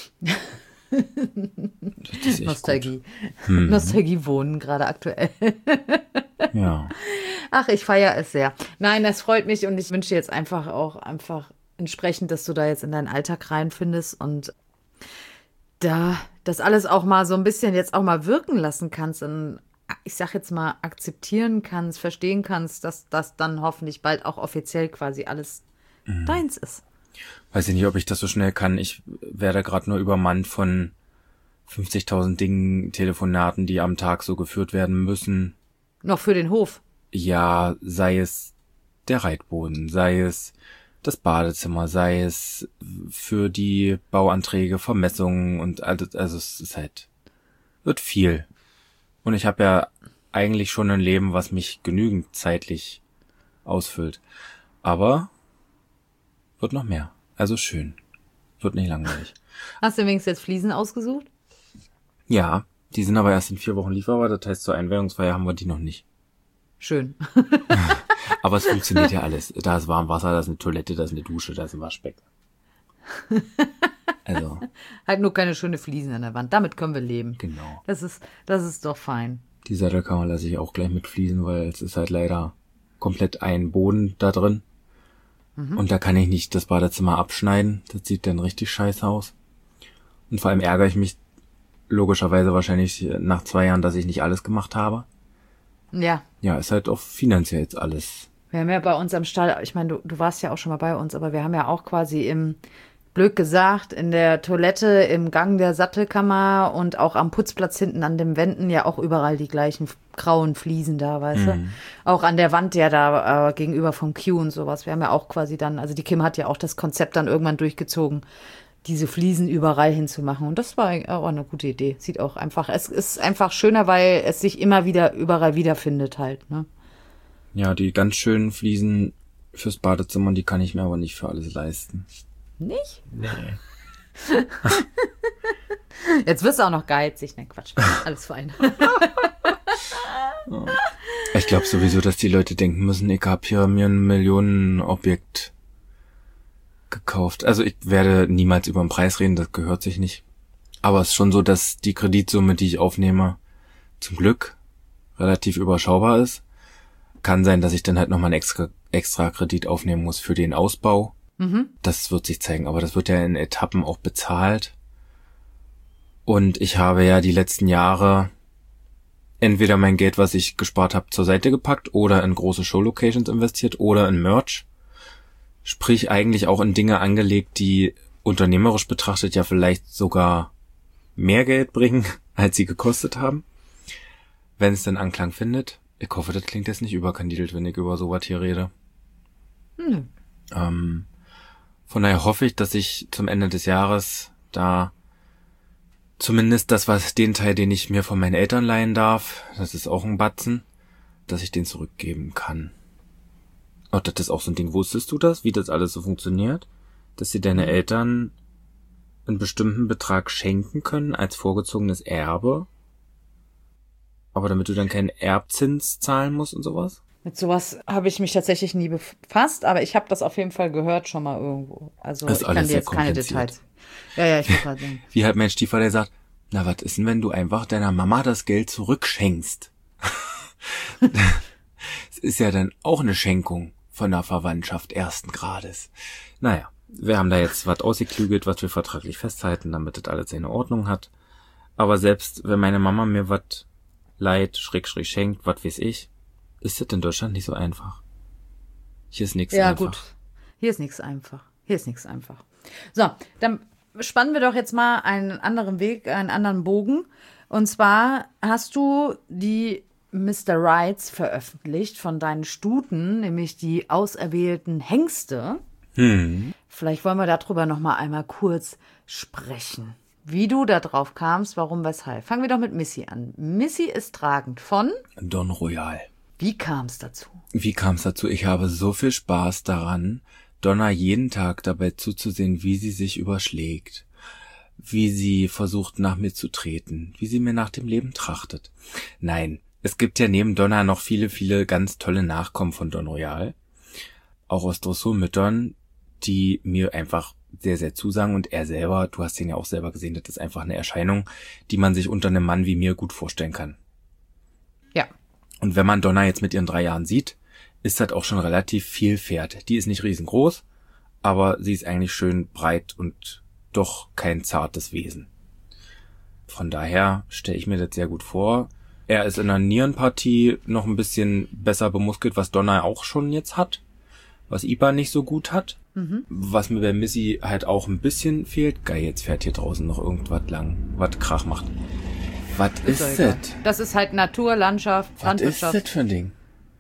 Nostalgie. Hm. Nostalgie wohnen gerade aktuell. Ja. Ach, ich feiere es sehr. Nein, das freut mich und ich wünsche dir jetzt einfach auch einfach entsprechend, dass du da jetzt in deinen Alltag reinfindest und da das alles auch mal so ein bisschen jetzt auch mal wirken lassen kannst und ich sag jetzt mal akzeptieren kannst, verstehen kannst, dass das dann hoffentlich bald auch offiziell quasi alles mhm. deins ist. Weiß ich nicht, ob ich das so schnell kann. Ich werde gerade nur übermannt von fünfzigtausend Dingen, Telefonaten, die am Tag so geführt werden müssen. Noch für den Hof? Ja, sei es der Reitboden, sei es das Badezimmer, sei es für die Bauanträge, Vermessungen und alles. Also es ist halt, wird viel. Und ich habe ja eigentlich schon ein Leben, was mich genügend zeitlich ausfüllt. Aber wird noch mehr. Also schön. Wird nicht langweilig. Hast du übrigens jetzt Fliesen ausgesucht? Ja, die sind aber erst in vier Wochen lieferbar. Das heißt, zur Einweihungsfeier haben wir die noch nicht. Schön. Aber es funktioniert ja alles. Da ist warm Wasser, da ist eine Toilette, da ist eine Dusche, da ist ein Waschbecken. Also. Halt nur keine schöne Fliesen an der Wand. Damit können wir leben. Genau. Das ist, das ist doch fein. Die Sattelkammer lasse ich auch gleich mit Fliesen, weil es ist halt leider komplett ein Boden da drin. Mhm. Und da kann ich nicht das Badezimmer abschneiden. Das sieht dann richtig scheiße aus. Und vor allem ärgere ich mich logischerweise wahrscheinlich nach zwei Jahren, dass ich nicht alles gemacht habe. Ja. Ja, ist halt auch finanziell jetzt alles. Wir haben ja bei uns am Stall, ich meine, du, du warst ja auch schon mal bei uns, aber wir haben ja auch quasi im, blöd gesagt, in der Toilette, im Gang der Sattelkammer und auch am Putzplatz hinten an den Wänden ja auch überall die gleichen grauen Fliesen da, weißt Mhm. du? Auch an der Wand ja da äh, gegenüber vom Q und sowas. Wir haben ja auch quasi dann, also die Kim hat ja auch das Konzept dann irgendwann durchgezogen, diese Fliesen überall hinzumachen. Und das war auch eine gute Idee. Sieht auch einfach, es ist einfach schöner, weil es sich immer wieder überall wiederfindet halt, ne? Ja, die ganz schönen Fliesen fürs Badezimmer, die kann ich mir aber nicht für alles leisten. Nicht? Nee. Jetzt wirst du auch noch geizig. Nein, Quatsch. Alles fein. Ich glaube sowieso, dass die Leute denken müssen, ich habe hier mir ein Millionenobjekt gekauft. Also ich werde niemals über den Preis reden, das gehört sich nicht. Aber es ist schon so, dass die Kreditsumme, die ich aufnehme, zum Glück relativ überschaubar ist. Kann sein, dass ich dann halt nochmal einen extra, extra Kredit aufnehmen muss für den Ausbau. Mhm. Das wird sich zeigen, aber das wird ja in Etappen auch bezahlt. Und ich habe ja die letzten Jahre entweder mein Geld, was ich gespart habe, zur Seite gepackt oder in große Showlocations investiert oder in Merch. Sprich eigentlich auch in Dinge angelegt, die unternehmerisch betrachtet ja vielleicht sogar mehr Geld bringen, als sie gekostet haben. Wenn es denn Anklang findet. Ich hoffe, das klingt jetzt nicht überkandidelt, wenn ich über sowas hier rede. Hm. Ähm, von daher hoffe ich, dass ich zum Ende des Jahres da zumindest das, was den Teil, den ich mir von meinen Eltern leihen darf, das ist auch ein Batzen, dass ich den zurückgeben kann. Oh, das ist auch so ein Ding. Wusstest du das, wie das alles so funktioniert? Dass dir deine Eltern einen bestimmten Betrag schenken können als vorgezogenes Erbe? Aber damit du dann keinen Erbzins zahlen musst und sowas? Mit sowas habe ich mich tatsächlich nie befasst, aber ich habe das auf jeden Fall gehört schon mal irgendwo. Also Das ist ich alles kann dir sehr jetzt keine kompliziert. Details. Ja, ja, ich wollte gerade sagen. Wie halt mein Stiefvater, der sagt, na, was ist denn, wenn du einfach deiner Mama das Geld zurückschenkst? Es ist ja dann auch eine Schenkung von der Verwandtschaft ersten Grades. Naja, wir haben da jetzt was ausgeklügelt, was wir vertraglich festhalten, damit das alles seine Ordnung hat. Aber selbst wenn meine Mama mir was leiht, schräg, schräg schenkt, was weiß ich, ist das in Deutschland nicht so einfach. Hier ist nichts Ja, einfach. gut. Hier ist nichts einfach. Hier ist nichts einfach. So, dann spannen wir doch jetzt mal einen anderen Weg, einen anderen Bogen. Und zwar hast du die Mister Rights veröffentlicht von deinen Stuten, nämlich die auserwählten Hengste. Hm. Vielleicht wollen wir darüber noch mal einmal kurz sprechen. Wie du da drauf kamst, warum, weshalb. Fangen wir doch mit Missy an. Missy ist tragend von? Don Royal. Wie kam es dazu? Wie kam es dazu? Ich habe so viel Spaß daran, Donna jeden Tag dabei zuzusehen, wie sie sich überschlägt, wie sie versucht, nach mir zu treten, wie sie mir nach dem Leben trachtet. Nein, es gibt ja neben Donna noch viele, viele ganz tolle Nachkommen von Don Royal, auch aus Dressurmüttern, die mir einfach sehr, sehr zusagen. Und er selber, du hast ihn ja auch selber gesehen, das ist einfach eine Erscheinung, die man sich unter einem Mann wie mir gut vorstellen kann. Ja. Und wenn man Donna jetzt mit ihren drei Jahren sieht, ist das auch schon relativ viel Pferd. Die ist nicht riesengroß, aber sie ist eigentlich schön breit und doch kein zartes Wesen. Von daher stelle ich mir das sehr gut vor. Er ist in der Nierenpartie noch ein bisschen besser bemuskelt, was Donna auch schon jetzt hat, was Ipa nicht so gut hat. Mhm. Was mir bei Missy halt auch ein bisschen fehlt. Geil, jetzt fährt hier draußen noch irgendwas lang, was Krach macht. Was ist das? Das ist halt Natur, Landschaft, Was ist Landwirtschaft. das für ein Ding?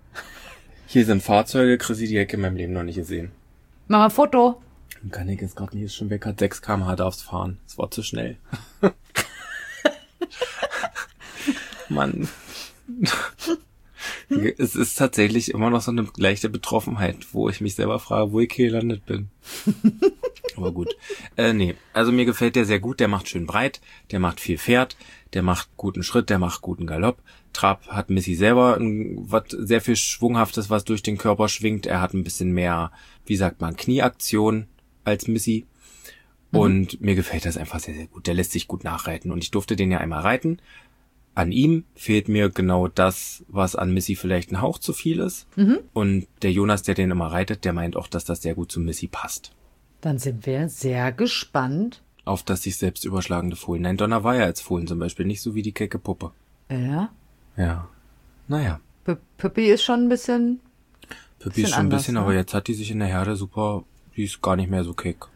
Hier sind Fahrzeuge, Chrissy, die Hecke in meinem Leben noch nicht gesehen. Mach mal ein Foto. Kann ich jetzt gerade nicht, ist schon weg, hat sechs Kilometer pro Stunde darf's fahren. Das war zu schnell. Mann. Es ist tatsächlich immer noch so eine leichte Betroffenheit, wo ich mich selber frage, wo ich hier gelandet bin. Aber gut. Äh, nee, also mir gefällt der sehr gut. Der macht schön breit, der macht viel Pferd, der macht guten Schritt, der macht guten Galopp. Trab hat Missy selber ein, was sehr viel Schwunghaftes, was durch den Körper schwingt. Er hat ein bisschen mehr, wie sagt man, Knieaktion als Missy. Und mhm. mir gefällt das einfach sehr, sehr gut. Der lässt sich gut nachreiten. Und ich durfte den ja einmal reiten. An ihm fehlt mir genau das, was an Missy vielleicht ein Hauch zu viel ist. Mhm. Und der Jonas, der den immer reitet, der meint auch, dass das sehr gut zu Missy passt. Dann sind wir sehr gespannt. Auf das sich selbst überschlagende Fohlen. Nein, Donner war ja als Fohlen zum Beispiel nicht so wie die kecke Puppe. Ja? Ja. Naja. P- Pippi ist schon ein bisschen... Pippi ist schon ein bisschen, ne? Aber jetzt hat die sich in der Herde super... Die ist gar nicht mehr so keck.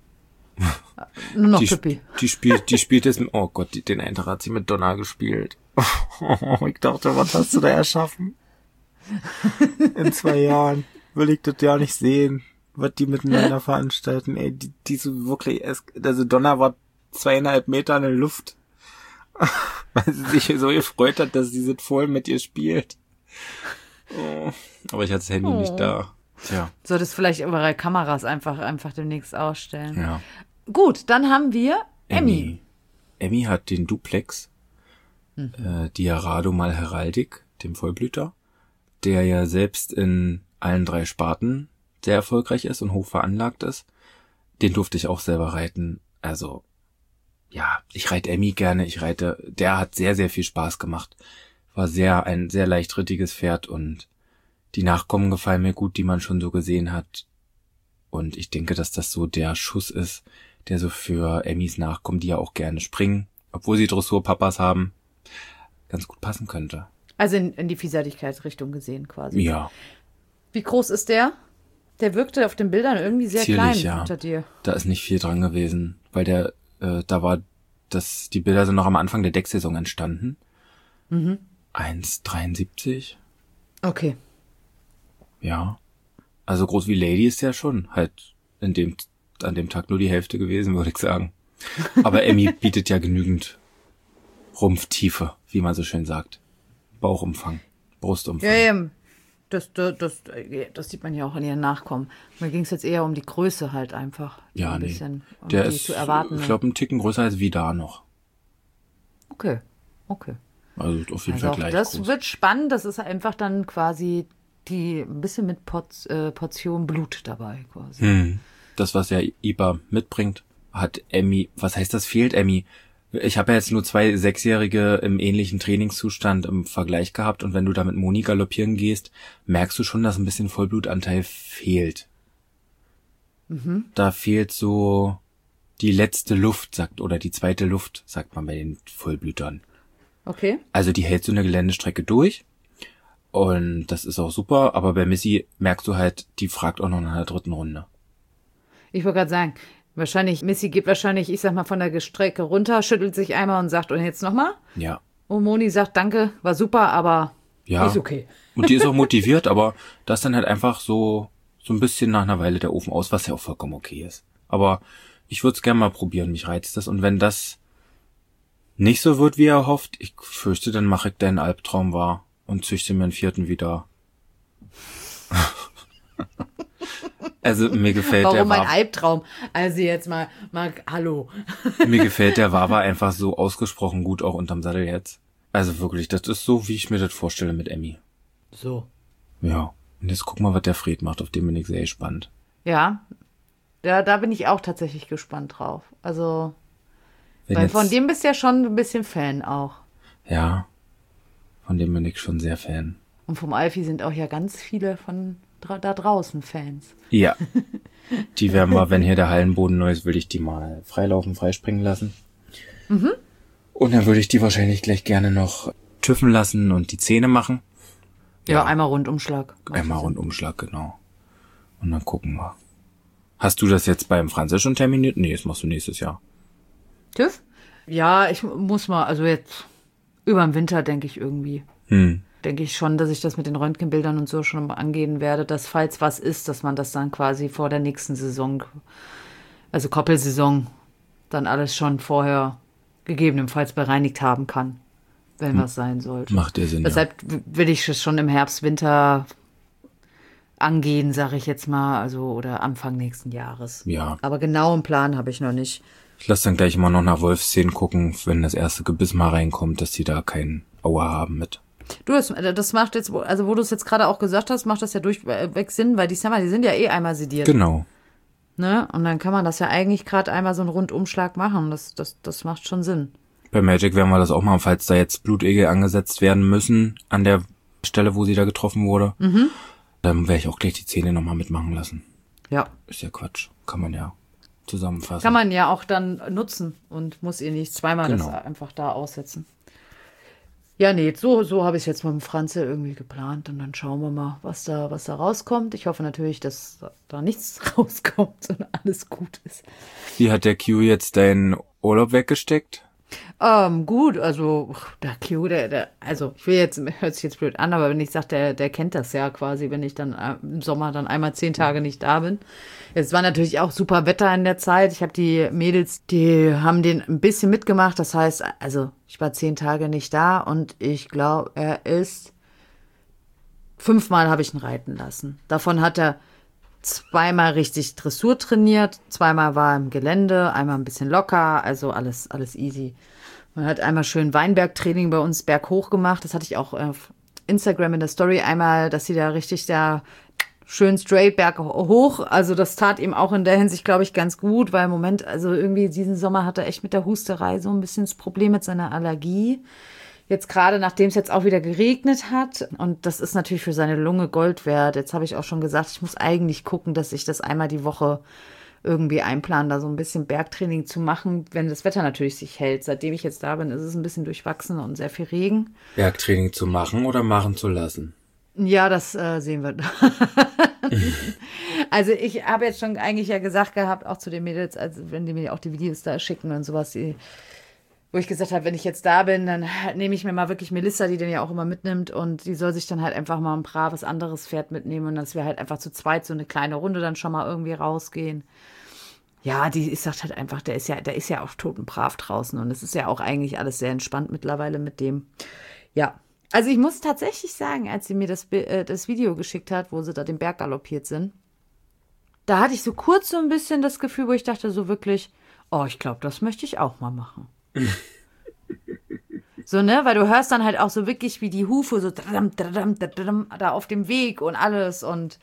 Nur noch die, Pippi. Die spielt, die spielt jetzt... Oh Gott, die, den einen Tag hat sie mit Donner gespielt. Oh, ich dachte, was hast du da erschaffen? In zwei Jahren will ich das ja nicht sehen, was die miteinander veranstalten. Ey, die, die so wirklich... Also Donner war zweieinhalb Meter in der Luft. Weil sie sich so gefreut hat, dass sie das voll mit ihr spielt. Oh. Aber ich hatte das Handy oh. nicht da. Tja. Solltest vielleicht eure Kameras einfach, einfach demnächst ausstellen. Ja. Gut, dann haben wir Emmy. Emmy hat den Duplex, mhm. äh, Diarado mal Heraldik, dem Vollblüter, der ja selbst in allen drei Sparten sehr erfolgreich ist und hoch veranlagt ist. Den durfte ich auch selber reiten. Also, ja, ich reite Emmy gerne, ich reite, der hat sehr, sehr viel Spaß gemacht. War sehr, ein sehr leichtrittiges Pferd und die Nachkommen gefallen mir gut, die man schon so gesehen hat. Und ich denke, dass das so der Schuss ist, der so für Emmys Nachkommen, die ja auch gerne springen, obwohl sie Dressurpapas haben, ganz gut passen könnte. Also in, in die Vielseitigkeitsrichtung gesehen quasi. Ja. Wie groß ist der? Der wirkte auf den Bildern irgendwie sehr Zierlich, klein ja. unter dir. Da ist nicht viel dran gewesen, weil der, äh, da war, das, die Bilder sind noch am Anfang der Decksaison entstanden. Mhm. eins Komma dreiundsiebzig. Okay. Ja. Also groß wie Lady ist ja schon halt in dem, an dem Tag nur die Hälfte gewesen, würde ich sagen. Aber Emmy bietet ja genügend Rumpftiefe, wie man so schön sagt. Bauchumfang, Brustumfang. Ja, ja. Das, das, das, das sieht man ja auch an ihren Nachkommen. Mir ging es jetzt eher um die Größe halt einfach. Ja, ein nee. bisschen, um der die ist, zu erwarten. Ich glaube, einen Ticken größer als Vidar noch. Okay, okay. Also auf jeden also Fall gleich das groß. wird spannend. Das ist einfach dann quasi die ein bisschen mit Porz, äh, Portion Blut dabei quasi. Hm. Das, was ja Iba mitbringt, hat Emmy, was heißt das, fehlt Emmy? Ich habe ja jetzt nur zwei Sechsjährige im ähnlichen Trainingszustand im Vergleich gehabt und wenn du da mit Moni galoppieren gehst, merkst du schon, dass ein bisschen Vollblutanteil fehlt. Mhm. Da fehlt so die letzte Luft, sagt, oder die zweite Luft, sagt man bei den Vollblütern. Okay. Also die hält so eine Geländestrecke durch und das ist auch super, aber bei Missy merkst du halt, die fragt auch noch nach der dritten Runde. Ich wollte gerade sagen, wahrscheinlich, Missy geht wahrscheinlich, ich sag mal, von der Strecke runter, schüttelt sich einmal und sagt, und jetzt nochmal? Ja. Und Moni sagt, danke, war super, aber ja. ist okay. Und die ist auch motiviert, aber das dann halt einfach so, so ein bisschen nach einer Weile der Ofen aus, was ja auch vollkommen okay ist. Aber ich würde es gerne mal probieren, mich reizt das. Und wenn das nicht so wird, wie er hofft, ich fürchte, dann mache ich deinen Albtraum wahr und züchte mir einen vierten wieder. Also mir gefällt Warum der mein Wawa, Albtraum? Also jetzt mal, mal, hallo. mir gefällt der Wawa einfach so ausgesprochen gut auch unterm Sattel jetzt. Also wirklich, das ist so, wie ich mir das vorstelle mit Emmy. So. Ja. Und jetzt guck mal, was der Fred macht, auf den bin ich sehr gespannt. Ja. Ja, da bin ich auch tatsächlich gespannt drauf. Also, Wenn weil jetzt, von dem bist du ja schon ein bisschen Fan auch. Ja. Von dem bin ich schon sehr Fan. Und vom Alfie sind auch ja ganz viele von dra- da draußen Fans. Ja. Die werden wir, wenn hier der Hallenboden neu ist, will ich die mal freilaufen, freispringen lassen. Mhm. Und dann würde ich die wahrscheinlich gleich gerne noch tüffen lassen und die Zähne machen. Ja, ja. Einmal Rundumschlag. Einmal Rundumschlag, genau. Und dann gucken wir. Hast du das jetzt beim Französisch schon terminiert? Nee, das machst du nächstes Jahr. TÜV? Ja, ich muss mal, also jetzt über den Winter denke ich irgendwie. Hm. Denke ich schon, dass ich das mit den Röntgenbildern und so schon mal angehen werde, dass falls was ist, dass man das dann quasi vor der nächsten Saison, also Koppelsaison, dann alles schon vorher gegebenenfalls bereinigt haben kann. wenn was sein sollte. Macht der Sinn, Deshalb ja. will ich es schon im Herbst, Winter angehen, sage ich jetzt mal, also oder Anfang nächsten Jahres. Ja. Aber genau einen Plan habe ich noch nicht. Ich lasse dann gleich immer noch nach Wolfszähnen gucken, wenn das erste Gebiss mal reinkommt, dass die da keinen Aua haben mit. Du, das, das macht jetzt, also wo du es jetzt gerade auch gesagt hast, macht das ja durchweg Sinn, weil die Summer, die sind ja eh einmal sediert. Genau. Ne? Und dann kann man das ja eigentlich gerade einmal so einen Rundumschlag machen. Das, das, das macht schon Sinn. Bei Magic werden wir das auch machen, falls da jetzt Blutegel angesetzt werden müssen an der Stelle, wo sie da getroffen wurde. Mhm. Dann werde ich auch gleich die Zähne nochmal mitmachen lassen. Ja. Ist ja Quatsch. Kann man ja zusammenfassen. Kann man ja auch dann nutzen und muss ihr nicht zweimal Genau. das einfach da aussetzen. Ja, nee, so, so habe ich es jetzt mit dem Franze irgendwie geplant und dann schauen wir mal, was da, was da rauskommt. Ich hoffe natürlich, dass da nichts rauskommt, sondern alles gut ist. Wie hat der Q jetzt deinen Urlaub weggesteckt? Ähm, gut, also der Q, der, der, also ich will jetzt, hört sich jetzt blöd an, aber wenn ich sage, der, der kennt das ja quasi, wenn ich dann äh, im Sommer dann einmal zehn Tage nicht da bin. Es war natürlich auch super Wetter in der Zeit. Ich habe die Mädels, die haben den ein bisschen mitgemacht. Das heißt, also ich war zehn Tage nicht da und ich glaube, er ist fünfmal habe ich ihn reiten lassen. Davon hat er zweimal richtig Dressur trainiert, zweimal war er im Gelände, einmal ein bisschen locker, also alles, alles easy. Man hat einmal schön Weinbergtraining bei uns berghoch gemacht. Das hatte ich auch auf Instagram in der Story einmal, dass sie da richtig da schön straight berghoch. Also das tat ihm auch in der Hinsicht, glaube ich, ganz gut, weil im Moment, also irgendwie diesen Sommer hat er echt mit der Husterei so ein bisschen das Problem mit seiner Allergie. Jetzt gerade, nachdem es jetzt auch wieder geregnet hat. Und das ist natürlich für seine Lunge Gold wert. Jetzt habe ich auch schon gesagt, ich muss eigentlich gucken, dass ich das einmal die Woche irgendwie einplanen, da so ein bisschen Bergtraining zu machen, wenn das Wetter natürlich sich hält. Seitdem ich jetzt da bin, ist es ein bisschen durchwachsen und sehr viel Regen. Bergtraining zu machen oder machen zu lassen? Ja, das äh, sehen wir. Also ich habe jetzt schon eigentlich ja gesagt gehabt, auch zu den Mädels, also wenn die mir auch die Videos da schicken und sowas, die, wo ich gesagt habe, wenn ich jetzt da bin, dann nehme ich mir mal wirklich Melissa, die den ja auch immer mitnimmt und die soll sich dann halt einfach mal ein braves anderes Pferd mitnehmen und dass wir halt einfach zu zweit so eine kleine Runde dann schon mal irgendwie rausgehen. Ja, die, ich sag halt einfach, der ist ja, der ist ja auch totenbrav draußen und es ist ja auch eigentlich alles sehr entspannt mittlerweile mit dem. Ja, also ich muss tatsächlich sagen, als sie mir das, äh, das Video geschickt hat, wo sie da den Berg galoppiert sind, da hatte ich so kurz so ein bisschen das Gefühl, wo ich dachte so wirklich, oh, ich glaube, das möchte ich auch mal machen. So, ne, weil du hörst dann halt auch so wirklich, wie die Hufe so da auf dem Weg und alles und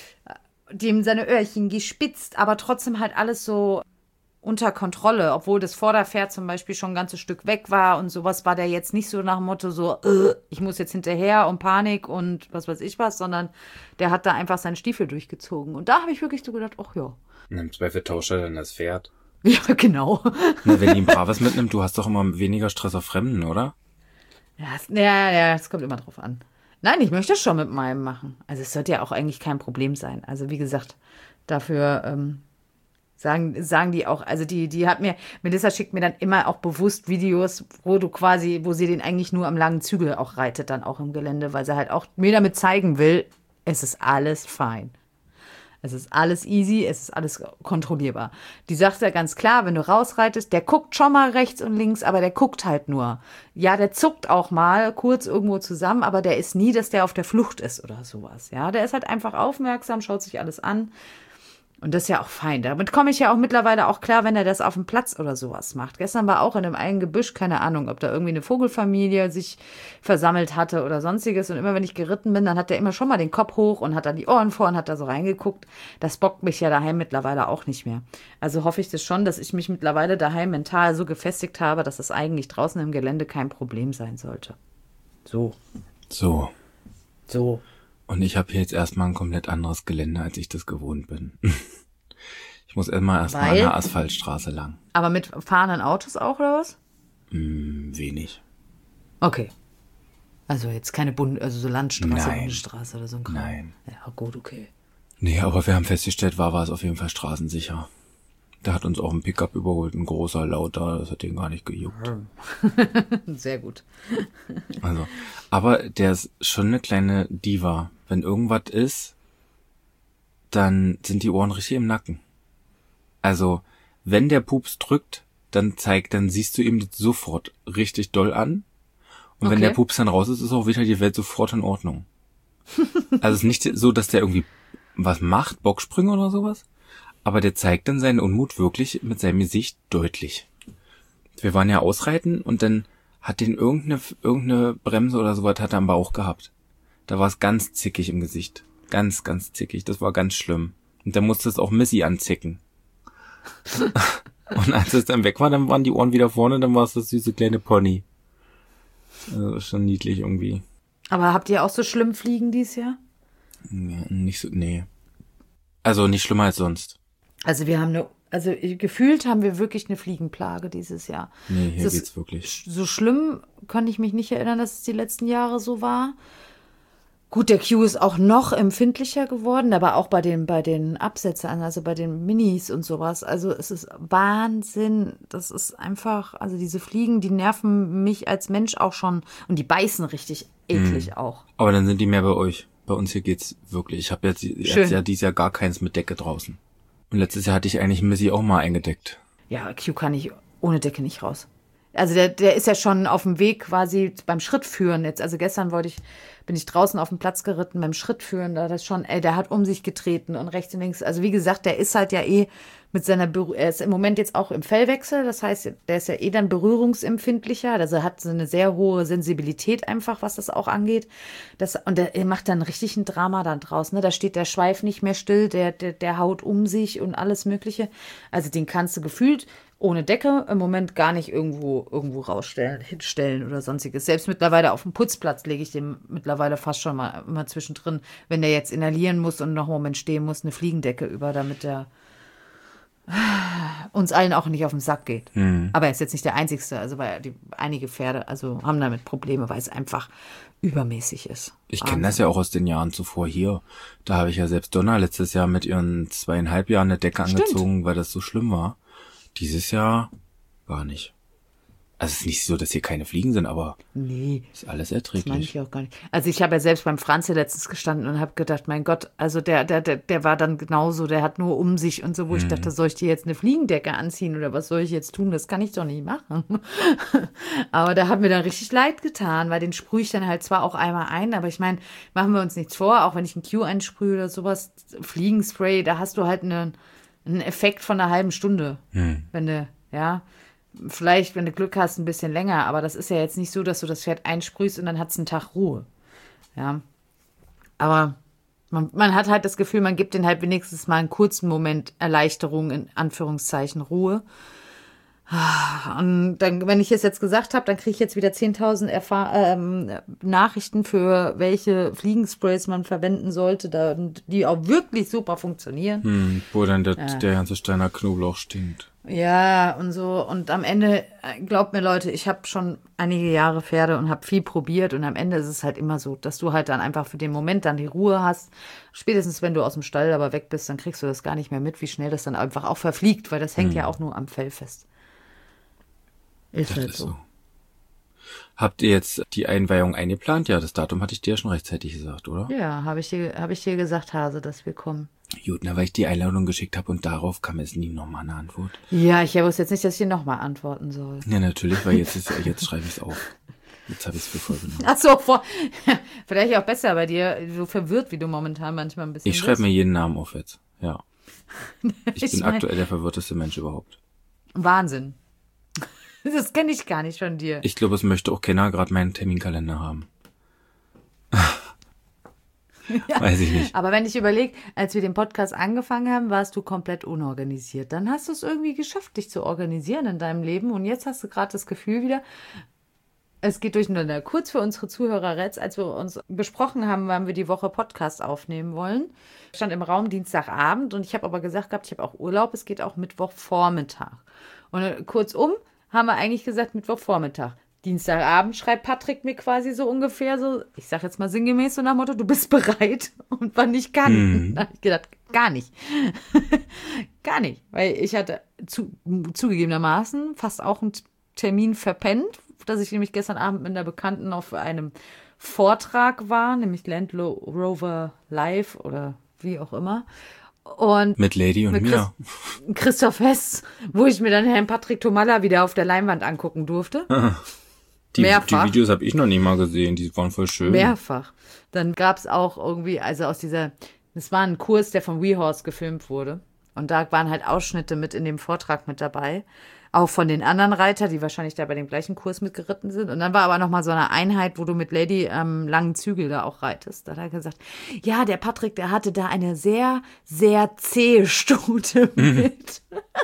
dem seine Öhrchen gespitzt, aber trotzdem halt alles so unter Kontrolle, obwohl das Vorderpferd zum Beispiel schon ein ganzes Stück weg war und sowas war der jetzt nicht so nach dem Motto so, äh, ich muss jetzt hinterher und Panik und was weiß ich was, sondern der hat da einfach seinen Stiefel durchgezogen und da habe ich wirklich so gedacht, ach ja. Und im Zweifel tauscht er dann das Pferd. Ja, genau. Na, wenn die ein braves mitnimmt, du hast doch immer weniger Stress auf Fremden, oder? Ja, ja, ja, es kommt immer drauf an. Nein, ich möchte es schon mit meinem machen. Also es sollte ja auch eigentlich kein Problem sein. Also wie gesagt, dafür ähm, sagen, sagen die auch, also die, die hat mir, Melissa schickt mir dann immer auch bewusst Videos, wo du quasi, wo sie den eigentlich nur am langen Zügel auch reitet, dann auch im Gelände, weil sie halt auch mir damit zeigen will, es ist alles fein. Es ist alles easy, es ist alles kontrollierbar. Die sagt ja ganz klar, wenn du rausreitest, der guckt schon mal rechts und links, aber der guckt halt nur. Ja, der zuckt auch mal kurz irgendwo zusammen, aber der ist nie, dass der auf der Flucht ist oder sowas. Ja, der ist halt einfach aufmerksam, schaut sich alles an. Und das ist ja auch fein. Damit komme ich ja auch mittlerweile auch klar, wenn er das auf dem Platz oder sowas macht. Gestern war auch in einem einen Gebüsch, keine Ahnung, ob da irgendwie eine Vogelfamilie sich versammelt hatte oder sonstiges. Und immer wenn ich geritten bin, dann hat er immer schon mal den Kopf hoch und hat dann die Ohren vor und hat da so reingeguckt. Das bockt mich ja daheim mittlerweile auch nicht mehr. Also hoffe ich das schon, dass ich mich mittlerweile daheim mental so gefestigt habe, dass das eigentlich draußen im Gelände kein Problem sein sollte. So. So. So. Und ich habe hier jetzt erstmal ein komplett anderes Gelände, als ich das gewohnt bin. Ich muss erstmal erstmal an der Asphaltstraße lang. Aber mit fahrenden Autos auch, oder was? Hm, wenig. Okay. Also jetzt keine Bund, also so Landstraße, Nein. Bundesstraße oder so ein Kram. Nein. Ja, gut, okay. Nee, aber wir haben festgestellt, war war es auf jeden Fall straßensicher. Da hat uns auch ein Pickup überholt, ein großer Lauter, das hat den gar nicht gejuckt. Sehr gut. Also, aber der ist schon eine kleine Diva. Wenn irgendwas ist, dann sind die Ohren richtig im Nacken. Also, wenn der Pups drückt, dann zeigt, dann siehst du ihm das sofort richtig doll an. Und wenn Okay. der Pups dann raus ist, ist auch wieder die Welt sofort in Ordnung. Also es ist nicht so, dass der irgendwie was macht, Bocksprünge oder sowas, aber der zeigt dann seinen Unmut wirklich mit seinem Gesicht deutlich. Wir waren ja ausreiten und dann hat den irgendeine, irgendeine Bremse oder sowas hat er am Bauch gehabt. Da war es ganz zickig im Gesicht. Ganz, ganz zickig. Das war ganz schlimm. Und dann musste es auch Missy anzicken. Und als es dann weg war, dann waren die Ohren wieder vorne, dann war es das süße kleine Pony. Also schon niedlich irgendwie. Aber habt ihr auch so schlimm Fliegen dieses Jahr? Ja, nicht so, nee. Also nicht schlimmer als sonst. Also wir haben eine, also gefühlt haben wir wirklich eine Fliegenplage dieses Jahr. Nee, hier Das geht's ist wirklich. So schlimm kann ich mich nicht erinnern, dass es die letzten Jahre so war. Gut, der Q ist auch noch empfindlicher geworden, aber auch bei den, bei den Absätzen, also bei den Minis und sowas. Also es ist Wahnsinn. Das ist einfach, also diese Fliegen, die nerven mich als Mensch auch schon. Und die beißen richtig eklig Mhm. auch. Aber dann sind die mehr bei euch. Bei uns hier geht's wirklich. Ich habe jetzt, jetzt Schön. ja dieses Jahr gar keins mit Decke draußen. Und letztes Jahr hatte ich eigentlich Missy auch mal eingedeckt. Ja, Q kann ich ohne Decke nicht raus. Also der, der ist ja schon auf dem Weg quasi beim Schrittführen jetzt. Also gestern wollte ich, bin ich draußen auf den Platz geritten beim Schrittführen, da das schon, ey, der hat um sich getreten und rechts und links. Also wie gesagt, der ist halt ja eh mit seiner, Berühr- er ist im Moment jetzt auch im Fellwechsel, das heißt, der ist ja eh dann berührungsempfindlicher, also er hat so eine sehr hohe Sensibilität einfach, was das auch angeht. Das, und der er macht dann richtig ein Drama dann draus, ne? Da steht der Schweif nicht mehr still, der, der, der haut um sich und alles Mögliche. Also den kannst du gefühlt ohne Decke im Moment gar nicht irgendwo irgendwo rausstellen, hinstellen oder sonstiges. Selbst mittlerweile auf dem Putzplatz lege ich den mittlerweile fast schon mal immer zwischendrin, wenn der jetzt inhalieren muss und noch einen Moment stehen muss, eine Fliegendecke über, damit der uns allen auch nicht auf den Sack geht. Mhm. Aber er ist jetzt nicht der Einzige, also weil die, einige Pferde also haben damit Probleme, weil es einfach übermäßig ist. Ich kenne das ja auch aus den Jahren zuvor hier. Da habe ich ja selbst Donna letztes Jahr mit ihren zweieinhalb Jahren eine Decke Stimmt. angezogen, weil das so schlimm war. Dieses Jahr gar nicht. Also es ist nicht so, dass hier keine Fliegen sind, aber Nee. ist alles Das meine erträglich. ich auch gar nicht. Also ich habe ja selbst beim Franzi letztens gestanden und habe gedacht, mein Gott, also der, der, der, der war dann genauso, der hat nur um sich und so, wo ich dachte, soll ich dir jetzt eine Fliegendecke anziehen oder was soll ich jetzt tun? Das kann ich doch nicht machen. Aber da hat mir dann richtig leid getan, weil den sprühe ich dann halt zwar auch einmal ein, aber ich meine, machen wir uns nichts vor, auch wenn ich einen Q einsprühe oder sowas, Fliegenspray, da hast du halt einen, einen Effekt von einer halben Stunde. Hm. Wenn du, ja, vielleicht, wenn du Glück hast, ein bisschen länger, aber das ist ja jetzt nicht so, dass du das Pferd einsprühst und dann hat es einen Tag Ruhe. Ja. Aber man, man hat halt das Gefühl, man gibt den halt wenigstens mal einen kurzen Moment Erleichterung, in Anführungszeichen Ruhe. Und dann, wenn ich es jetzt gesagt habe, dann kriege ich jetzt wieder zehntausend Erfahr- ähm, Nachrichten, für welche Fliegensprays man verwenden sollte, da, die auch wirklich super funktionieren. Hm, wo dann der, Ja. der ganze Steiner Knoblauch stinkt. Ja, und so. Und am Ende, äh, glaubt mir Leute, ich habe schon einige Jahre Pferde und habe viel probiert. Und am Ende ist es halt immer so, dass du halt dann einfach für den Moment dann die Ruhe hast. Spätestens, wenn du aus dem Stall aber weg bist, dann kriegst du das gar nicht mehr mit, wie schnell das dann einfach auch verfliegt, weil das hängt ja auch nur am Fell fest. Ist Das halt ist so. so. Habt ihr jetzt die Einweihung eingeplant? Ja, das Datum hatte ich dir ja schon rechtzeitig gesagt, oder? Ja, habe ich, dir- hab ich dir gesagt, Hase, dass wir kommen. Gut, na, weil ich die Einladung geschickt habe und darauf kam jetzt nie nochmal eine Antwort. Ja, ich wusste jetzt nicht, dass ich dir nochmal antworten soll. Ja, natürlich, weil jetzt ist jetzt schreibe ich es auf. Jetzt habe ich es für voll genommen. Ach so, vor, vielleicht auch besser bei dir, so verwirrt, wie du momentan manchmal ein bisschen Ich schreibe bist. mir jeden Namen auf jetzt. Ja. Ich, Ich bin mein- aktuell der verwirrteste Mensch überhaupt. Wahnsinn. Das kenne ich gar nicht von dir. Ich glaube, es möchte auch keiner gerade meinen Terminkalender haben. Weiß ich nicht. Aber wenn ich überlege, als wir den Podcast angefangen haben, warst du komplett unorganisiert. Dann hast du es irgendwie geschafft, dich zu organisieren in deinem Leben. Und jetzt hast du gerade das Gefühl wieder, es geht durcheinander. Kurz für unsere Zuhörer, Retz, als wir uns besprochen haben, wann wir die Woche Podcast aufnehmen wollen, stand im Raum Dienstagabend und ich habe aber gesagt gehabt, ich habe auch Urlaub, es geht auch Mittwochvormittag. Und äh, kurzum haben wir eigentlich gesagt Mittwochvormittag. Dienstagabend schreibt Patrick mir quasi so ungefähr so, ich sag jetzt mal sinngemäß so nach dem Motto, du bist bereit und wann ich kann. Mhm. Da habe ich gedacht, gar nicht. Gar nicht. Weil ich hatte zu, zugegebenermaßen fast auch einen Termin verpennt, dass ich nämlich gestern Abend mit einer Bekannten auf einem Vortrag war, nämlich Land Rover Live oder wie auch immer. Und Mit Lady und mit mir. Chris, Christoph Hess, wo ich mir dann Herrn Patrick Tomalla wieder auf der Leinwand angucken durfte. Die, Mehrfach. Die Videos habe ich noch nie mal gesehen, die waren voll schön. Mehrfach. Dann gab's auch irgendwie, also aus dieser, das war ein Kurs, der von WeHorse gefilmt wurde. Und da waren halt Ausschnitte mit in dem Vortrag mit dabei. Auch von den anderen Reiter, die wahrscheinlich da bei dem gleichen Kurs mitgeritten sind. Und dann war aber nochmal so eine Einheit, wo du mit Lady ähm, langen Zügel da auch reitest. Da hat er gesagt, ja, der Patrick, der hatte da eine sehr, sehr zähe Stute mit.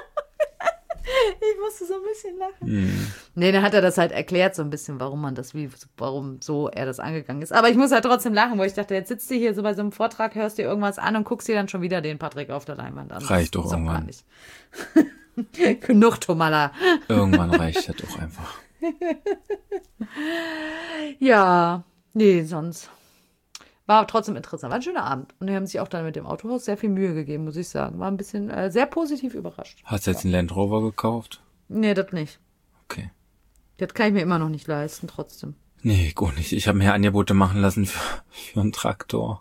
Ich musste so ein bisschen lachen. Mm. Nee, dann hat er das halt erklärt, so ein bisschen, warum man das, wie, warum so er das angegangen ist. Aber ich muss halt trotzdem lachen, wo ich dachte, jetzt sitzt du hier so bei so einem Vortrag, hörst dir irgendwas an und guckst dir dann schon wieder den Patrick auf der Leinwand an. Reicht doch irgendwann. Nicht. Genug, Tomala. Irgendwann reicht das doch einfach. Ja, nee, sonst. War trotzdem interessant. War ein schöner Abend. Und die haben sich auch dann mit dem Autohaus sehr viel Mühe gegeben, muss ich sagen. War ein bisschen äh, sehr positiv überrascht. Hast du jetzt einen Land Rover gekauft? Nee, das nicht. Okay. Das kann ich mir immer noch nicht leisten, trotzdem. Nee, gut nicht. Ich habe mir Angebote machen lassen für, für einen Traktor.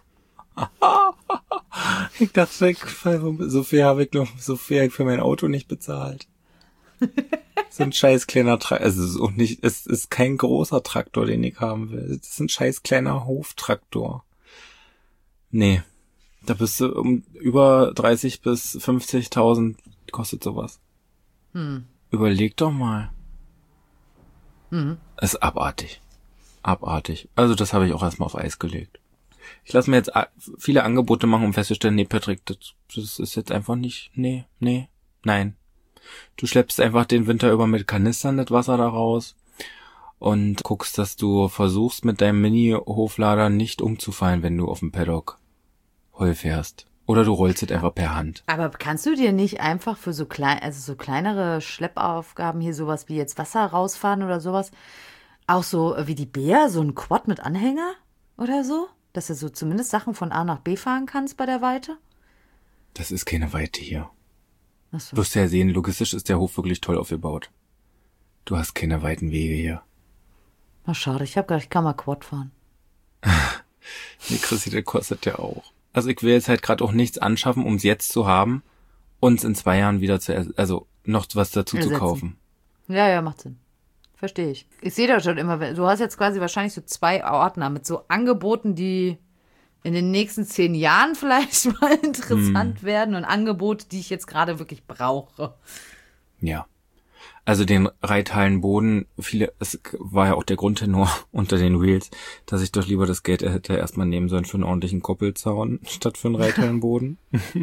Ich dachte, so viel habe ich noch, so viel für mein Auto nicht bezahlt. So ein scheiß kleiner Traktor, also es ist auch nicht, es ist kein großer Traktor, den ich haben will. Es ist ein scheiß kleiner Hoftraktor. Nee, da bist du um über dreißig bis fünfzigtausend kostet sowas. Hm. Überleg doch mal. Mhm. Es ist abartig. Abartig. Also das habe ich auch erstmal auf Eis gelegt. Ich lasse mir jetzt viele Angebote machen, um festzustellen, nee, Patrick, das, das ist jetzt einfach nicht, nee, nee, nein. Du schleppst einfach den Winter über mit Kanistern das Wasser da raus und guckst, dass du versuchst, mit deinem Mini-Hoflader nicht umzufallen, wenn du auf dem Paddock Heu fährst. Oder du rollst es einfach per Hand. Aber kannst du dir nicht einfach für so klein, also so kleinere Schleppaufgaben hier sowas wie jetzt Wasser rausfahren oder sowas, auch so wie die Bär, so ein Quad mit Anhänger oder so? Dass du so zumindest Sachen von A nach B fahren kannst bei der Weite? Das ist keine Weite hier. Ach so. Du wirst ja sehen, logistisch ist der Hof wirklich toll aufgebaut. Du hast keine weiten Wege hier. Na schade, ich hab gedacht, ich kann mal Quad fahren. Nee, Chrissy, das kostet ja auch. Also ich will jetzt halt gerade auch nichts anschaffen, um es jetzt zu haben, uns in zwei Jahren wieder zu, also noch was dazu Ersetzen. zu kaufen. Ja, ja, macht Sinn. Verstehe ich. Ich sehe das schon immer, du hast jetzt quasi wahrscheinlich so zwei Ordner mit so Angeboten, die in den nächsten zehn Jahren vielleicht mal interessant hm. werden und Angebote, die ich jetzt gerade wirklich brauche. Ja. Also den Reithallenboden, viele, es war ja auch der Grundtenor unter den Reels, dass ich doch lieber das Geld hätte erstmal nehmen sollen für einen ordentlichen Koppelzaun statt für einen Reithallenboden.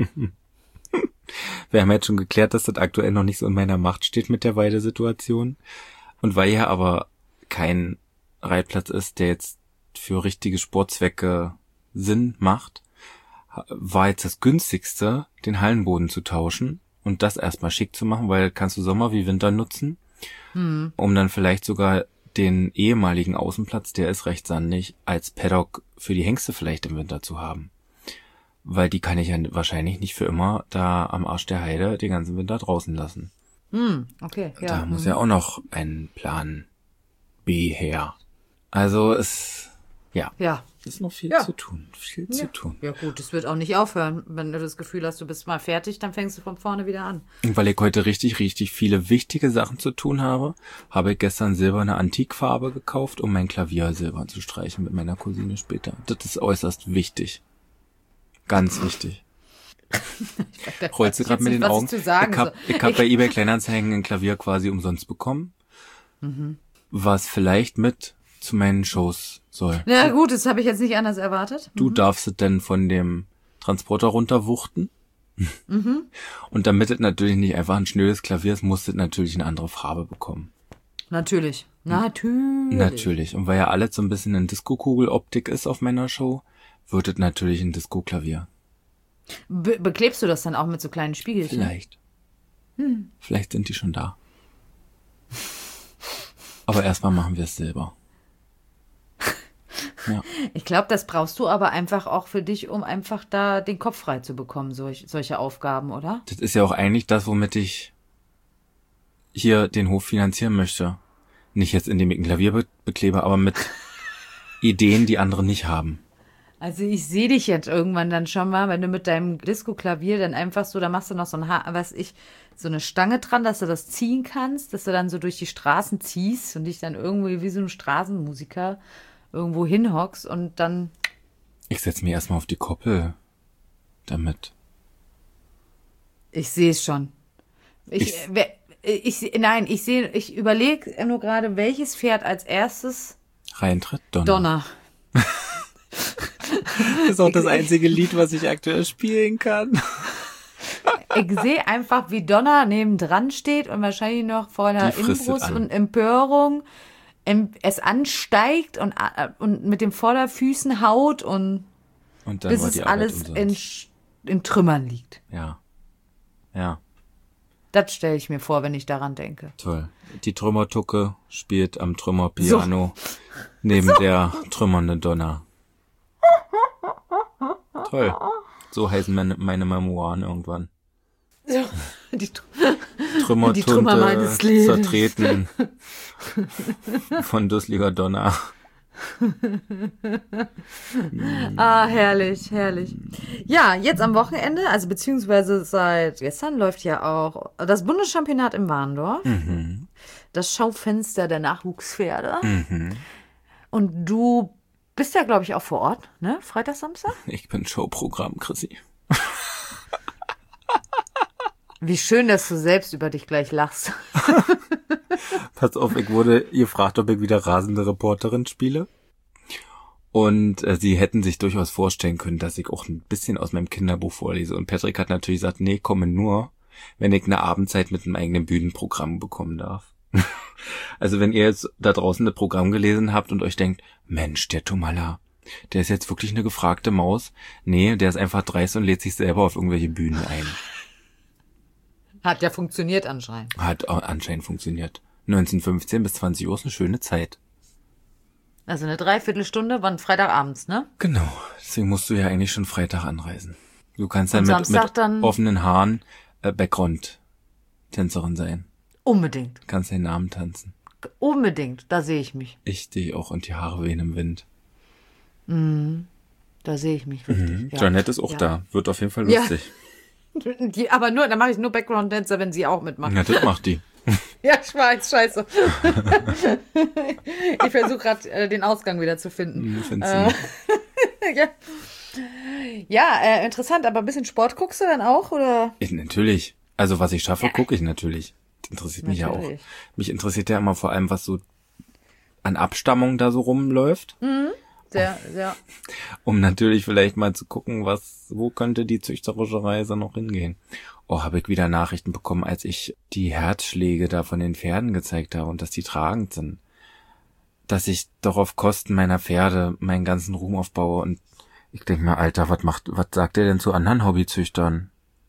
Wir haben jetzt schon geklärt, dass das aktuell noch nicht so in meiner Macht steht mit der Weidesituation. Und weil ja aber kein Reitplatz ist, der jetzt für richtige Sportzwecke Sinn macht, war jetzt das günstigste, den Hallenboden zu tauschen und das erstmal schick zu machen, weil kannst du Sommer wie Winter nutzen, hm. um dann vielleicht sogar den ehemaligen Außenplatz, der ist recht sandig, als Paddock für die Hengste vielleicht im Winter zu haben. Weil die kann ich ja wahrscheinlich nicht für immer da am Arsch der Heide den ganzen Winter draußen lassen. Hm, okay, ja. Da muss ja auch noch ein Plan B her. Also es, ja. Ja. Es ist noch viel ja. zu tun, viel ja. zu tun. Ja gut, es wird auch nicht aufhören. Wenn du das Gefühl hast, du bist mal fertig, dann fängst du von vorne wieder an. Und weil ich heute richtig, richtig viele wichtige Sachen zu tun habe, habe ich gestern silberne Antikfarbe gekauft, um mein Klavier silbern zu streichen mit meiner Cousine später. Das ist äußerst wichtig. Ganz wichtig. Rollst du gerade mit den nicht, Augen? Ich, ich habe hab, ich hab bei eBay Kleinanzeigen ein Klavier quasi umsonst bekommen, mhm. was vielleicht mit zu meinen Shows soll. Na gut, das habe ich jetzt nicht anders erwartet. Du mhm. darfst es denn von dem Transporter runterwuchten. Mhm. Und damit es natürlich nicht einfach ein schnödes Klavier ist, muss es natürlich eine andere Farbe bekommen. Natürlich. Natürlich. Natürlich. Und weil ja alles so ein bisschen in Disco-Kugel-Optik ist auf meiner Show, wird es natürlich ein Disco-Klavier. Be- beklebst du das dann auch mit so kleinen Spiegelchen? Vielleicht. Hm. Vielleicht sind die schon da. Aber erstmal machen wir es selber. Ja. Ich glaube, das brauchst du aber einfach auch für dich, um einfach da den Kopf frei zu bekommen, solch, solche Aufgaben, oder? Das ist ja auch eigentlich das, womit ich hier den Hof finanzieren möchte. Nicht jetzt, indem ich ein Klavier be- beklebe, aber mit Ideen, die andere nicht haben. Also ich sehe dich jetzt irgendwann dann schon mal, wenn du mit deinem Disco-Klavier dann einfach so, da machst du noch so ein Haar, was ich, so eine Stange dran, dass du das ziehen kannst, dass du dann so durch die Straßen ziehst und dich dann irgendwie wie so ein Straßenmusiker irgendwo hinhockst und dann... Ich setz mich erstmal auf die Koppel damit. Ich sehe es schon. Ich, ich, ich, nein, ich sehe, ich überlege nur gerade, welches Pferd als erstes reintritt. Donner. Donner. Das ist auch das einzige Lied, was ich aktuell spielen kann. Ich sehe einfach, wie Donner nebendran steht und wahrscheinlich noch vor einer Inbrunst und Empörung es ansteigt und, und mit den Vorderfüßen haut und, und dann bis es alles in, in Trümmern liegt. Ja. Ja. Das stelle ich mir vor, wenn ich daran denke. Toll. Die Trümmertucke spielt am Trümmerpiano so. neben so. der trümmernden Donner. Toll. So heißen meine, meine Memoiren irgendwann. So. Die, Trümmer, die Trümmer meines Lebens. Zertreten von dusseliger Donner. Ah, herrlich, herrlich. Ja, jetzt am Wochenende, also beziehungsweise seit gestern läuft ja auch das Bundeschampionat im Warndorf. Mhm. Das Schaufenster der Nachwuchspferde. Mhm. Und du bist ja, glaube ich, auch vor Ort, ne? Freitag, Samstag? Ich bin Showprogramm, Chrissy. Wie schön, dass du selbst über dich gleich lachst. Pass auf, ich wurde gefragt, ob ich wieder rasende Reporterin spiele. Und äh, sie hätten sich durchaus vorstellen können, dass ich auch ein bisschen aus meinem Kinderbuch vorlese. Und Patrick hat natürlich gesagt, nee, komme nur, wenn ich eine Abendzeit mit einem eigenen Bühnenprogramm bekommen darf. Also wenn ihr jetzt da draußen das Programm gelesen habt und euch denkt, Mensch, der Tomala, der ist jetzt wirklich eine gefragte Maus. Nee, der ist einfach dreist und lädt sich selber auf irgendwelche Bühnen ein. Hat ja funktioniert anscheinend. Hat anscheinend funktioniert. neunzehnhundertfünfzehn bis zwanzig Uhr ist eine schöne Zeit. Also eine Dreiviertelstunde, wann Freitagabends, ne? Genau. Deswegen musst du ja eigentlich schon Freitag anreisen. Du kannst dann und mit, mit dann offenen Haaren äh, Background-Tänzerin sein. Unbedingt. Du kannst den Namen tanzen. Unbedingt. Da sehe ich mich. Ich dich auch und die Haare wehen im Wind. Mhm. Da sehe ich mich richtig. Mhm. Ja. Janette ist auch ja. da. Wird auf jeden Fall lustig. Ja. Die, aber nur, da mache ich nur Background-Dancer, wenn sie auch mitmacht. Ja, das macht die. Ja, ich weiß, scheiße. Ich versuche gerade äh, den Ausgang wieder zu finden. Äh, ja, ja äh, interessant, aber ein bisschen Sport guckst du dann auch, oder? Ich, natürlich. Also was ich schaffe, ja. gucke ich natürlich. Das interessiert mich natürlich. Ja auch. Mich interessiert ja immer vor allem, was so an Abstammung da so rumläuft. Mhm. Sehr, ja. Um natürlich vielleicht mal zu gucken, was, wo könnte die züchterische Reise noch hingehen. Oh, habe ich wieder Nachrichten bekommen, als ich die Herzschläge da von den Pferden gezeigt habe und dass die tragend sind. Dass ich doch auf Kosten meiner Pferde meinen ganzen Ruhm aufbaue und ich denke mir, Alter, was macht, was sagt der denn zu anderen Hobbyzüchtern?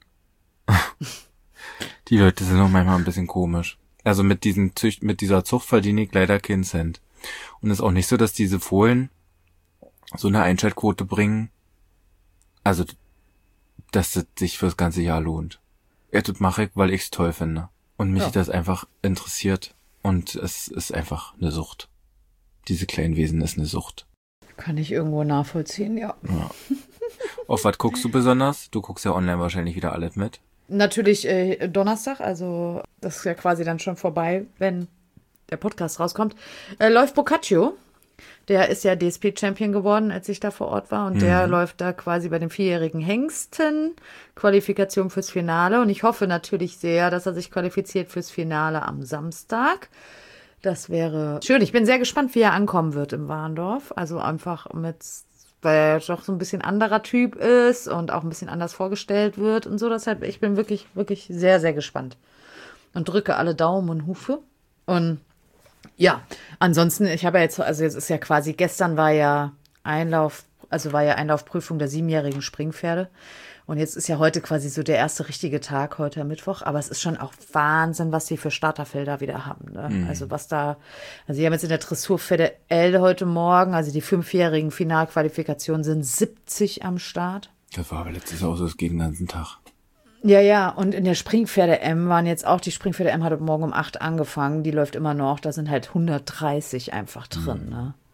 Die Leute sind doch manchmal ein bisschen komisch. Also mit diesen Zücht, mit dieser Zucht verdiene ich leider keinen Cent. Und es ist auch nicht so, dass diese Fohlen so eine Einschaltquote bringen, also, dass es sich fürs ganze Jahr lohnt. Ja, das mache ich, weil ich es toll finde. Und mich ja. das einfach interessiert. Und es ist einfach eine Sucht. Diese kleinen Wesen ist eine Sucht. Kann ich irgendwo nachvollziehen, ja. ja. Auf was guckst du besonders? Du guckst ja online wahrscheinlich wieder alles mit. Natürlich äh, Donnerstag, also das ist ja quasi dann schon vorbei, wenn der Podcast rauskommt. Äh, läuft Boccaccio. Der ist ja D S P-Champion geworden, als ich da vor Ort war. Und mhm. der läuft da quasi bei den vierjährigen Hengsten. Qualifikation fürs Finale. Und ich hoffe natürlich sehr, dass er sich qualifiziert fürs Finale am Samstag. Das wäre schön. Ich bin sehr gespannt, wie er ankommen wird im Warndorf. Also einfach mit, weil er doch so ein bisschen anderer Typ ist und auch ein bisschen anders vorgestellt wird und so. Deshalb, ich bin wirklich, wirklich sehr, sehr gespannt. Und drücke alle Daumen und Hufe. Und ja, ansonsten, ich habe ja jetzt, also jetzt ist ja quasi, gestern war ja Einlauf, also war ja Einlaufprüfung der siebenjährigen Springpferde. Und jetzt ist ja heute quasi so der erste richtige Tag, heute am Mittwoch. Aber es ist schon auch Wahnsinn, was sie für Starterfelder wieder haben. Ne? Mhm. Also was da, also sie haben jetzt in der Dressurpferde L heute Morgen, also die fünfjährigen Finalqualifikationen sind siebzig am Start. Das war aber letztes Jahr auch so das gegen den ganzen Tag. Ja, ja, und in der Springpferde-M waren jetzt auch, die Springpferde-M hat heute Morgen um acht angefangen, die läuft immer noch, da sind halt hundertdreißig einfach drin, mhm. ne?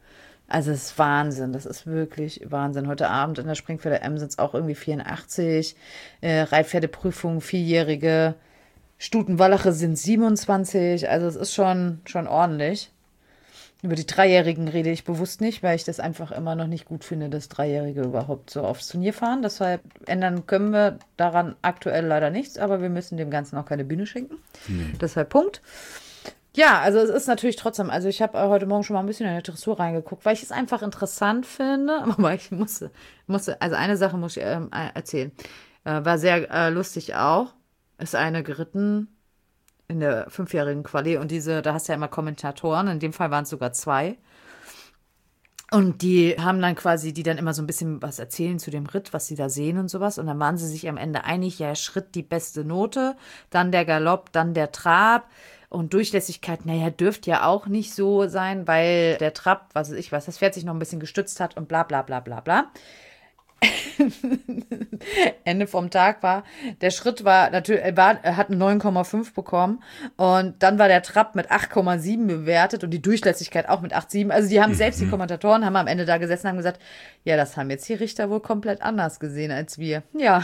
Also es ist Wahnsinn, das ist wirklich Wahnsinn. Heute Abend in der Springfelder M sind es auch irgendwie vierundachtzig, äh, Reitpferdeprüfung, Vierjährige, Stutenwallache sind siebenundzwanzig, also es ist schon, schon ordentlich. Über die Dreijährigen rede ich bewusst nicht, weil ich das einfach immer noch nicht gut finde, dass Dreijährige überhaupt so aufs Turnier fahren. Deshalb ändern können wir daran aktuell leider nichts, aber wir müssen dem Ganzen auch keine Bühne schenken. Nee. Deshalb Punkt. Ja, also es ist natürlich trotzdem, also ich habe heute Morgen schon mal ein bisschen in die Dressur reingeguckt, weil ich es einfach interessant finde, aber ich musste, musste also eine Sache muss ich ähm, erzählen. Äh, war sehr äh, lustig auch. Ist eine geritten in der fünfjährigen Quali und diese, da hast du ja immer Kommentatoren, in dem Fall waren es sogar zwei. Und die haben dann quasi, die dann immer so ein bisschen was erzählen zu dem Ritt, was sie da sehen und sowas. Und dann waren sie sich am Ende einig, ja, Schritt die beste Note, dann der Galopp, dann der Trab. Und Durchlässigkeit, naja, dürfte ja auch nicht so sein, weil der Trab, was weiß ich was, das Pferd sich noch ein bisschen gestützt hat und bla bla bla bla bla. Ende vom Tag war, der Schritt war natürlich, er, war, er hat eine neun Komma fünf bekommen und dann war der Trab mit acht Komma sieben bewertet und die Durchlässigkeit auch mit acht Komma sieben. Also die haben, mhm. selbst die Kommentatoren haben am Ende da gesessen und haben gesagt, ja, das haben jetzt die Richter wohl komplett anders gesehen als wir. Ja.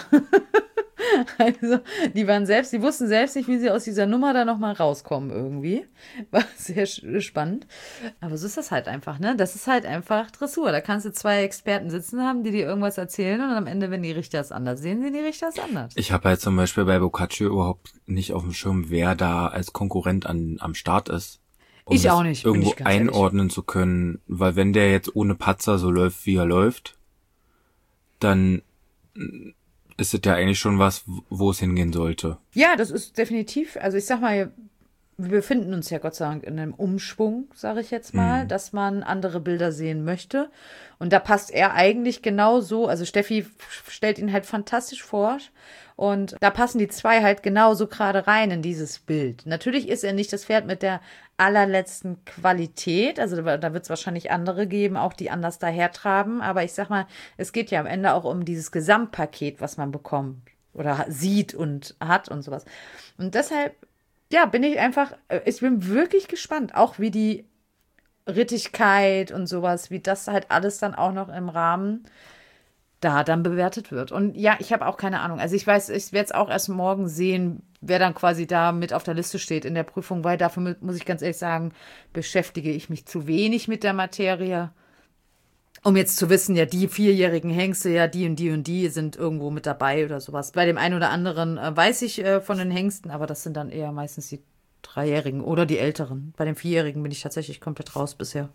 Also, die waren selbst, die wussten selbst nicht, wie sie aus dieser Nummer da nochmal rauskommen irgendwie. War sehr spannend. Aber so ist das halt einfach, ne? Das ist halt einfach Dressur. Da kannst du zwei Experten sitzen haben, die dir irgendwas erzählen und am Ende, wenn die Richter es anders sehen, sehen die Richter es anders. Ich habe halt zum Beispiel bei Boccaccio überhaupt nicht auf dem Schirm, wer da als Konkurrent an, am Start ist. Um ich auch nicht. Irgendwo ich einordnen ehrlich. zu können. Weil wenn der jetzt ohne Patzer so läuft, wie er läuft, dann ist es ja eigentlich schon was, wo es hingehen sollte. Ja, das ist definitiv, also ich sag mal, wir befinden uns ja Gott sei Dank in einem Umschwung, sage ich jetzt mal, mhm. dass man andere Bilder sehen möchte. Und da passt er eigentlich genau so, also Steffi stellt ihn halt fantastisch vor und da passen die zwei halt genauso gerade rein in dieses Bild. Natürlich ist er nicht das Pferd mit der allerletzten Qualität, also da, da wird es wahrscheinlich andere geben, auch die anders dahertraben, aber ich sag mal, es geht ja am Ende auch um dieses Gesamtpaket, was man bekommt oder sieht und hat und sowas. Und deshalb, ja, bin ich einfach, ich bin wirklich gespannt, auch wie die Rittigkeit und sowas, wie das halt alles dann auch noch im Rahmen da dann bewertet wird. Und ja, ich habe auch keine Ahnung. Also ich weiß, ich werde es auch erst morgen sehen, wer dann quasi da mit auf der Liste steht in der Prüfung, weil dafür, muss ich ganz ehrlich sagen, beschäftige ich mich zu wenig mit der Materie, um jetzt zu wissen, ja, die vierjährigen Hengste, ja, die und die und die sind irgendwo mit dabei oder sowas. Bei dem einen oder anderen äh, weiß ich äh, von den Hengsten, aber das sind dann eher meistens die Dreijährigen oder die Älteren. Bei den Vierjährigen bin ich tatsächlich komplett raus bisher.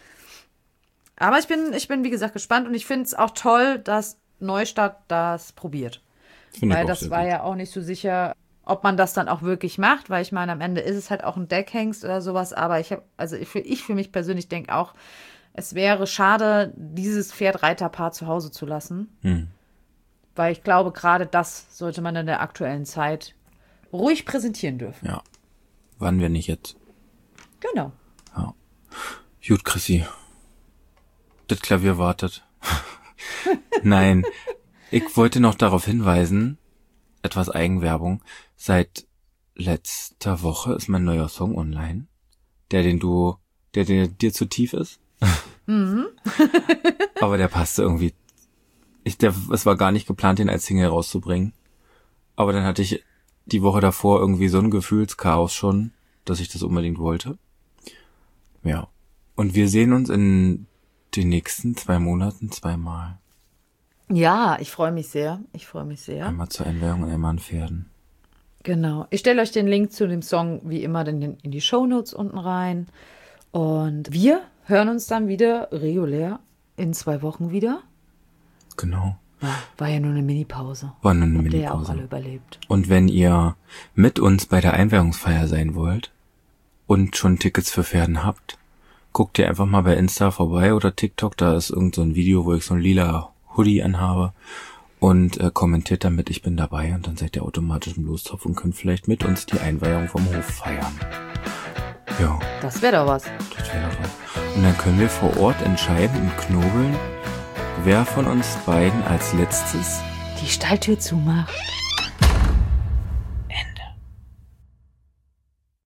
Aber ich bin, ich bin, wie gesagt, gespannt und ich finde es auch toll, dass Neustadt das probiert. Find weil das war gut. Ja auch nicht so sicher, ob man das dann auch wirklich macht, weil ich meine, am Ende ist es halt auch ein Deckhengst oder sowas, aber ich habe, also ich für, ich für mich persönlich denke auch, es wäre schade, dieses Pferd-Reiterpaar zu Hause zu lassen, hm. weil ich glaube, gerade das sollte man in der aktuellen Zeit ruhig präsentieren dürfen. Ja, wann, wenn nicht jetzt? Genau. Ja. Gut, Chrissy. Das Klavier wartet. Nein, ich wollte noch darauf hinweisen, etwas Eigenwerbung. Seit letzter Woche ist mein neuer Song online, der den du, der, der dir zu tief ist. Mhm. Aber der passte irgendwie. Ich, der, es war gar nicht geplant, den als Single rauszubringen. Aber dann hatte ich die Woche davor irgendwie so ein Gefühlschaos schon, dass ich das unbedingt wollte. Ja. Und wir sehen uns in den nächsten zwei Monaten zweimal. Ja, ich freue mich sehr. Ich freue mich sehr. Einmal zur Einweihung und einmal an Pferden. Genau. Ich stelle euch den Link zu dem Song wie immer in, in die Shownotes unten rein. Und wir hören uns dann wieder regulär in zwei Wochen wieder. Genau. Ja, war ja nur eine Mini-Pause. War nur eine Habt Mini-Pause. ihr ja auch alle überlebt. Und wenn ihr mit uns bei der Einweihungsfeier sein wollt und schon Tickets für Pferden habt, guckt ihr einfach mal bei Insta vorbei oder TikTok, da ist irgend so ein Video, wo ich so ein lila Hoodie anhabe und äh, kommentiert damit, ich bin dabei und dann seid ihr automatisch im Lostopf und könnt vielleicht mit uns die Einweihung vom Hof feiern. Ja. Das wäre doch was. Das wäre doch was. Und dann können wir vor Ort entscheiden und knobeln, wer von uns beiden als letztes die Stalltür zumacht.